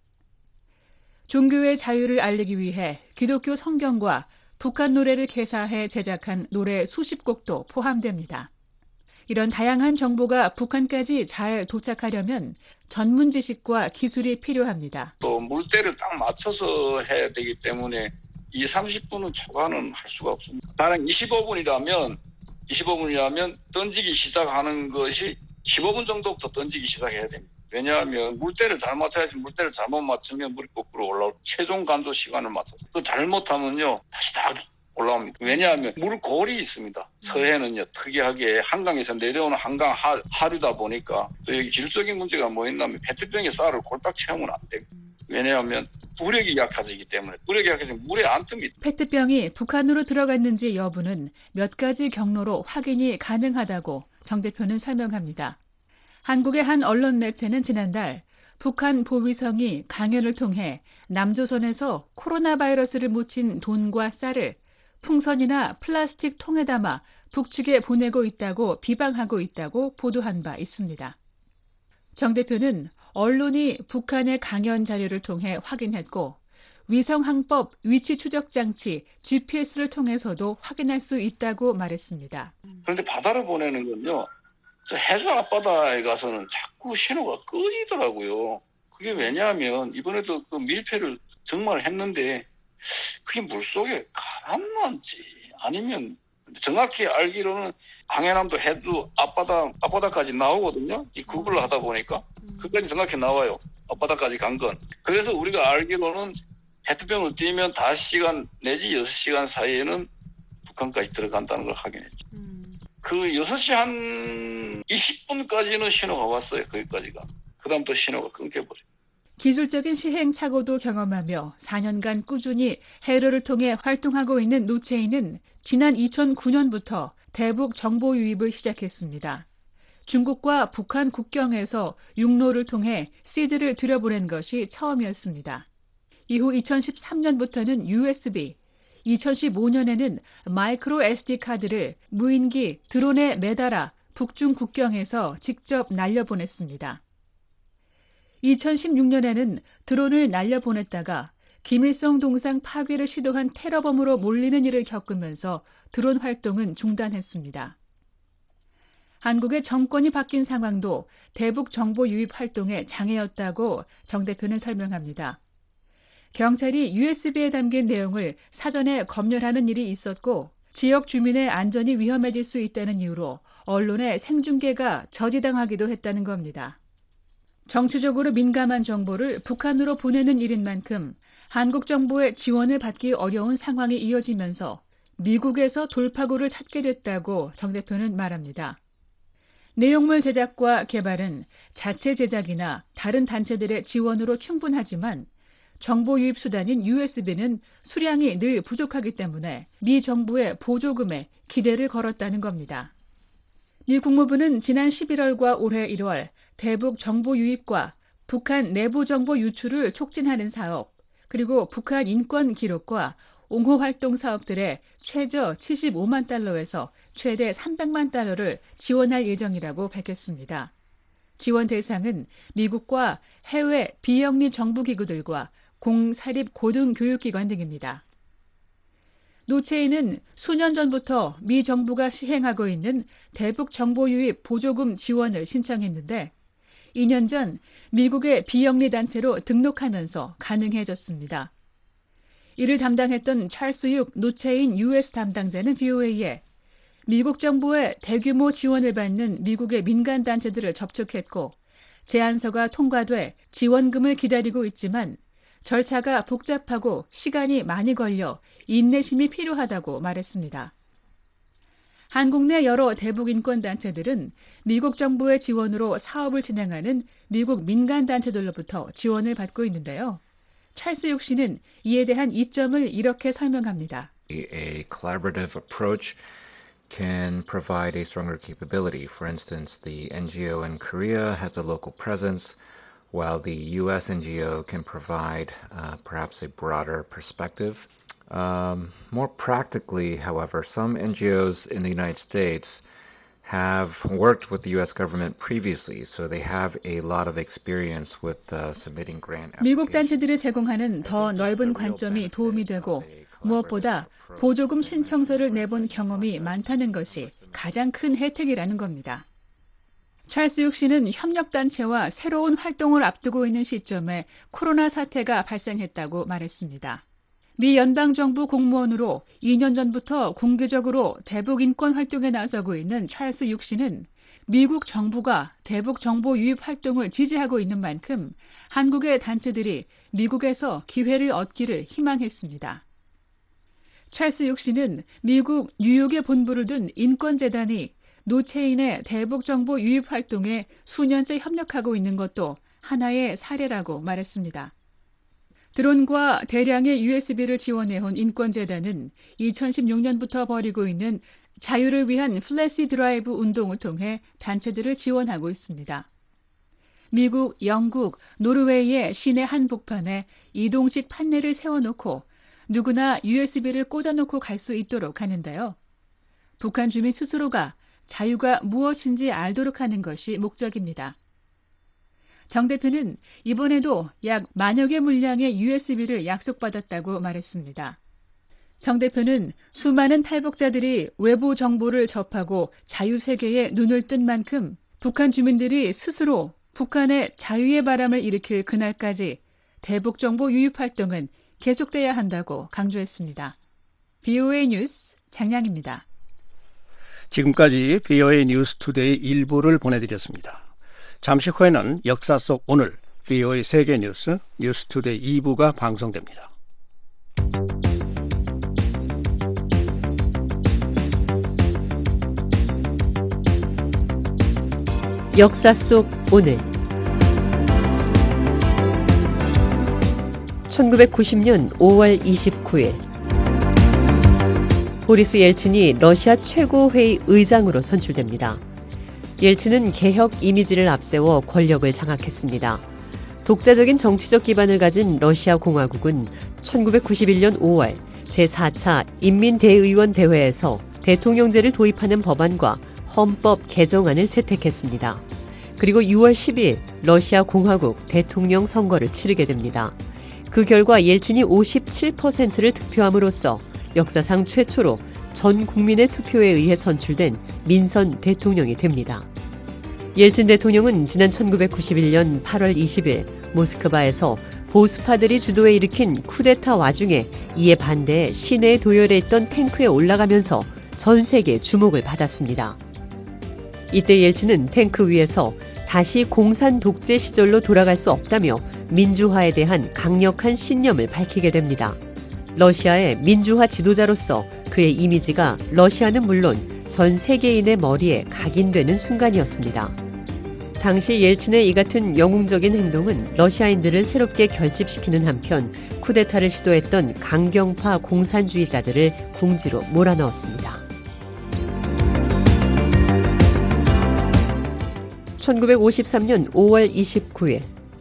A: 종교의 자유를 알리기 위해 기독교 성경과 북한 노래를 개사해 제작한 노래 수십 곡도 포함됩니다. 이런 다양한 정보가 북한까지 잘 도착하려면 전문 지식과 기술이 필요합니다.
X: 또 물때를 딱 맞춰서 해야 되기 때문에 30분은 초과는 할 수가 없습니다. 다른 25분이라면 던지기 시작하는 것이 15분 정도부터 던지기 시작해야 됩니다. 왜냐하면 물때를 잘 맞춰야지 물때를 잘못 맞추면 물이 거꾸로 올라올 최종 간조 시간을 맞춰서 그 잘못하면요 다시 다 올라옵니다. 왜냐하면 물골이 있습니다. 서해는요 특이하게 한강에서 내려오는 한강 하류다 보니까 또 여기 기술적인 문제가 뭐 있냐면 페트병에 쌀을 골딱 채우면 안 됩니다. 왜냐하면 부력이 약해지기 때문에 부력이 약해지면 물에 안 뜹니다.
A: 페트병이 북한으로 들어갔는지 여부는 몇 가지 경로로 확인이 가능하다고 정 대표는 설명합니다. 한국의 한 언론 매체는 지난달 북한 보위성이 강연을 통해 남조선에서 코로나 바이러스를 묻힌 돈과 쌀을 풍선이나 플라스틱 통에 담아 북측에 보내고 있다고 비방하고 있다고 보도한 바 있습니다. 정 대표는 언론이 북한의 강연 자료를 통해 확인했고 위성항법 위치 추적 장치 GPS를 통해서도 확인할 수 있다고 말했습니다.
X: 그런데 바다로 보내는 건요. 저 해저 앞바다에 가서는 자꾸 신호가 꺼지더라고요. 그게 왜냐하면 이번에도 그 밀폐를 정말 했는데 그게 물속에 가라앉는지 아니면 정확히 알기로는 항해남도 해도 앞바다까지 나오거든요. 이 구글을 하다 보니까 그까지 정확히 나와요. 앞바다까지 간 건. 그래서 우리가 알기로는 페트병을 띄면 5시간 내지 6시간 사이에는 북한까지 들어간다는 걸 확인했죠. 그 6시 한 20분까지는 신호가 왔어요. 거기까지가. 그 다음 또 신호가 끊겨버려요.
A: 기술적인 시행착오도 경험하며 4년간 꾸준히 해로를 통해 활동하고 있는 노체인은 지난 2009년부터 대북 정보 유입을 시작했습니다. 중국과 북한 국경에서 육로를 통해 시드를 들여보낸 것이 처음이었습니다. 이후 2013년부터는 USB, 2015년에는 마이크로 SD 카드를 무인기 드론에 매달아 북중 국경에서 직접 날려보냈습니다. 2016년에는 드론을 날려보냈다가 김일성 동상 파괴를 시도한 테러범으로 몰리는 일을 겪으면서 드론 활동은 중단했습니다. 한국의 정권이 바뀐 상황도 대북 정보 유입 활동의 장애였다고 정 대표는 설명합니다. 경찰이 USB에 담긴 내용을 사전에 검열하는 일이 있었고 지역 주민의 안전이 위험해질 수 있다는 이유로 언론의 생중계가 저지당하기도 했다는 겁니다. 정치적으로 민감한 정보를 북한으로 보내는 일인 만큼 한국 정부의 지원을 받기 어려운 상황이 이어지면서 미국에서 돌파구를 찾게 됐다고 정 대표는 말합니다. 내용물 제작과 개발은 자체 제작이나 다른 단체들의 지원으로 충분하지만 정보 유입 수단인 USB는 수량이 늘 부족하기 때문에 미 정부의 보조금에 기대를 걸었다는 겁니다. 미 국무부는 지난 11월과 올해 1월 대북 정보 유입과 북한 내부 정보 유출을 촉진하는 사업, 그리고 북한 인권 기록과 옹호 활동 사업들에 최저 75만 달러에서 최대 300만 달러를 지원할 예정이라고 밝혔습니다. 지원 대상은 미국과 해외 비영리 정부기구들과 공사립 고등교육기관 등입니다. 노체인은 수년 전부터 미 정부가 시행하고 있는 대북 정보 유입 보조금 지원을 신청했는데 2년 전 미국의 비영리 단체로 등록하면서 가능해졌습니다. 이를 담당했던 찰스 육 노체인 US 담당자는 VOA에 미국 정부의 대규모 지원을 받는 미국의 민간 단체들을 접촉했고 제안서가 통과돼 지원금을 기다리고 있지만 절차가 복잡하고 시간이 많이 걸려 인내심이 필요하다고 말했습니다. 한국 내 여러 대북 인권단체들은 미국 정부의 지원으로 사업을 진행하는 미국 민간단체들로부터 지원을 받고 있는데요. 찰스 육 씨는 이에 대한 이점을 이렇게 설명합니다.
F: A collaborative approach can provide a stronger capability. For instance, the NGO in Korea has a local presence, while the U.S. NGO can provide perhaps a broader perspective. More practically, however, some NGOs in the United States have worked with the U.S. government previously, so they have a lot of experience with submitting grant applications.
A: 미국 단체들이 제공하는 더 넓은 관점이 도움이 되고 무엇보다 보조금 신청서를 내본 경험이 많다는 것이 가장 큰 혜택이라는 겁니다. 찰스 육 씨는 협력단체와 새로운 활동을 앞두고 있는 시점에 코로나 사태가 발생했다고 말했습니다. 미 연방정부 공무원으로 2년 전부터 공개적으로 대북 인권 활동에 나서고 있는 찰스 육 씨는 미국 정부가 대북 정보 유입 활동을 지지하고 있는 만큼 한국의 단체들이 미국에서 기회를 얻기를 희망했습니다. 찰스 육 씨는 미국 뉴욕에 본부를 둔 인권재단이 노체인의 대북 정보 유입 활동에 수년째 협력하고 있는 것도 하나의 사례라고 말했습니다. 드론과 대량의 USB를 지원해온 인권재단은 2016년부터 벌이고 있는 자유를 위한 플래시 드라이브 운동을 통해 단체들을 지원하고 있습니다. 미국, 영국, 노르웨이의 시내 한복판에 이동식 판넬을 세워놓고 누구나 USB를 꽂아놓고 갈 수 있도록 하는데요. 북한 주민 스스로가 자유가 무엇인지 알도록 하는 것이 목적입니다. 정 대표는 이번에도 약 10,000여 개 물량의 USB를 약속받았다고 말했습니다. 정 대표는 수많은 탈북자들이 외부 정보를 접하고 자유세계에 눈을 뜬 만큼 북한 주민들이 스스로 북한의 자유의 바람을 일으킬 그날까지 대북 정보 유입 활동은 계속돼야 한다고 강조했습니다. BOA 뉴스 장량입니다.
E: 지금까지 BOA 뉴스 투데이 1부를 보내드렸습니다. 잠시 후에는 역사 속 오늘 BOA 세계 뉴스 뉴스 투데이 2부가 방송됩니다.
G: 역사 속 오늘 1990년 5월 29일 보리스 옐친이 러시아 최고회의 의장으로 선출됩니다. 옐친은 개혁 이미지를 앞세워 권력을 장악했습니다. 독자적인 정치적 기반을 가진 러시아 공화국은 1991년 5월 제4차 인민대의원 대회에서 대통령제를 도입하는 법안과 헌법 개정안을 채택했습니다. 그리고 6월 10일 러시아 공화국 대통령 선거를 치르게 됩니다. 그 결과 옐친이 57%를 득표함으로써 역사상 최초로 전 국민의 투표에 의해 선출된 민선 대통령이 됩니다. 옐친 대통령은 지난 1991년 8월 20일 모스크바에서 보수파들이 주도해 일으킨 쿠데타 와중에 이에 반대해 시내에 도열해 있던 탱크에 올라가면서 전 세계 주목을 받았습니다. 이때 옐친은 탱크 위에서 다시 공산 독재 시절로 돌아갈 수 없다며 민주화에 대한 강력한 신념을 밝히게 됩니다. 러시아의 민주화 지도자로서 그의 이미지가 러시아는 물론 전 세계인의 머리에 각인되는 순간이었습니다. 당시 옐친의 이 같은 영웅적인 행동은 러시아인들을 새롭게 결집시키는 한편 쿠데타를 시도했던 강경파 공산주의자들을 궁지로 몰아넣었습니다. 1953년 5월 29일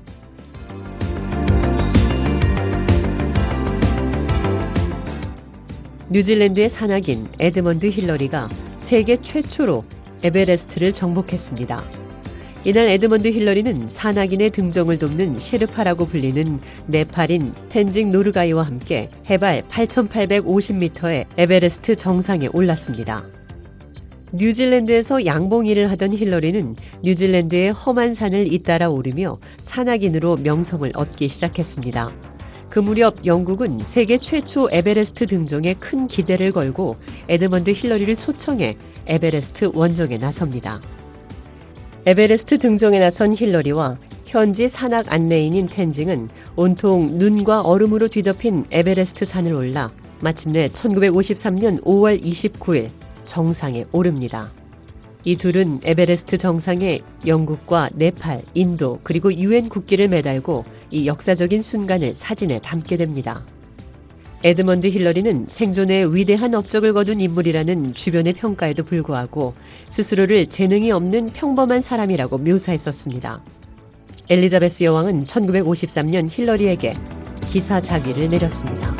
G: 뉴질랜드의 산악인 에드먼드 힐러리가 세계 최초로 에베레스트를 정복했습니다. 이날 에드먼드 힐러리는 산악인의 등정을 돕는 셰르파라고 불리는 네팔인 텐징 노르가이와 함께 해발 8,850m의 에베레스트 정상에 올랐습니다. 뉴질랜드에서 양봉 일을 하던 힐러리는 뉴질랜드의 험한 산을 잇따라 오르며 산악인으로 명성을 얻기 시작했습니다. 그 무렵 영국은 세계 최초 에베레스트 등정에 큰 기대를 걸고 에드먼드 힐러리를 초청해 에베레스트 원정에 나섭니다. 에베레스트 등정에 나선 힐러리와 현지 산악 안내인인 텐징은 온통 눈과 얼음으로 뒤덮인 에베레스트 산을 올라 마침내 1953년 5월 29일 정상에 오릅니다. 이 둘은 에베레스트 정상에 영국과 네팔, 인도 그리고 유엔 국기를 매달고 이 역사적인 순간을 사진에 담게 됩니다. 에드먼드 힐러리는 생존에 위대한 업적을 거둔 인물이라는 주변의 평가에도 불구하고 스스로를 재능이 없는 평범한 사람이라고 묘사했었습니다. 엘리자베스 여왕은 1953년 힐러리에게 기사자기를 내렸습니다.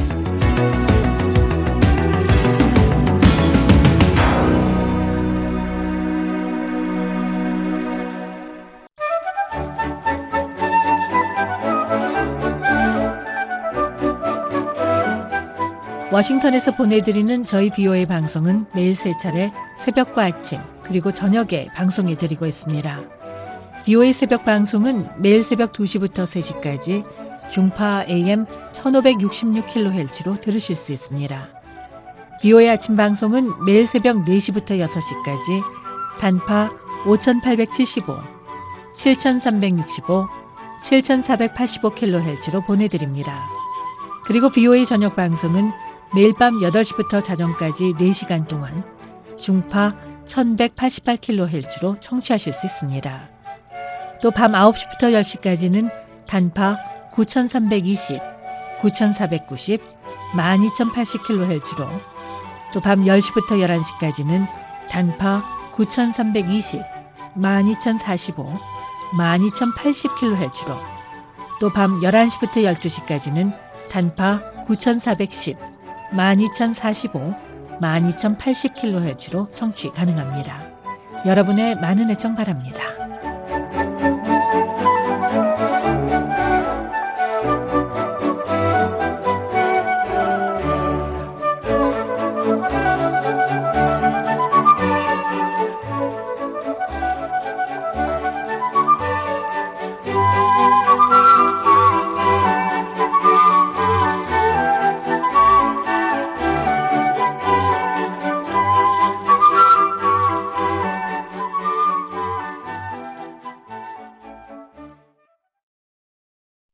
H: 워싱턴에서 보내드리는 저희 BOA 방송은 매일 3차례 새벽과 아침 그리고 저녁에 방송해드리고 있습니다. BOA 새벽 방송은 매일 새벽 2시부터 3시까지 중파 AM 1566kHz로 들으실 수 있습니다. BOA 아침 방송은 매일 새벽 4시부터 6시까지 단파 5875, 7365, 7485kHz로 보내드립니다. 그리고 BOA 저녁 방송은 매일 밤 8시부터 자정까지 4시간 동안 중파 1188kHz로 청취하실 수 있습니다. 또 밤 9시부터 10시까지는 단파 9320, 9490, 12080kHz로 또 밤 10시부터 11시까지는 단파 9320, 12045, 12,080kHz로 또 밤 11시부터 12시까지는 단파 9,410, 12,045, 12,080kHz로 청취 가능합니다. 여러분의 많은 애청 바랍니다.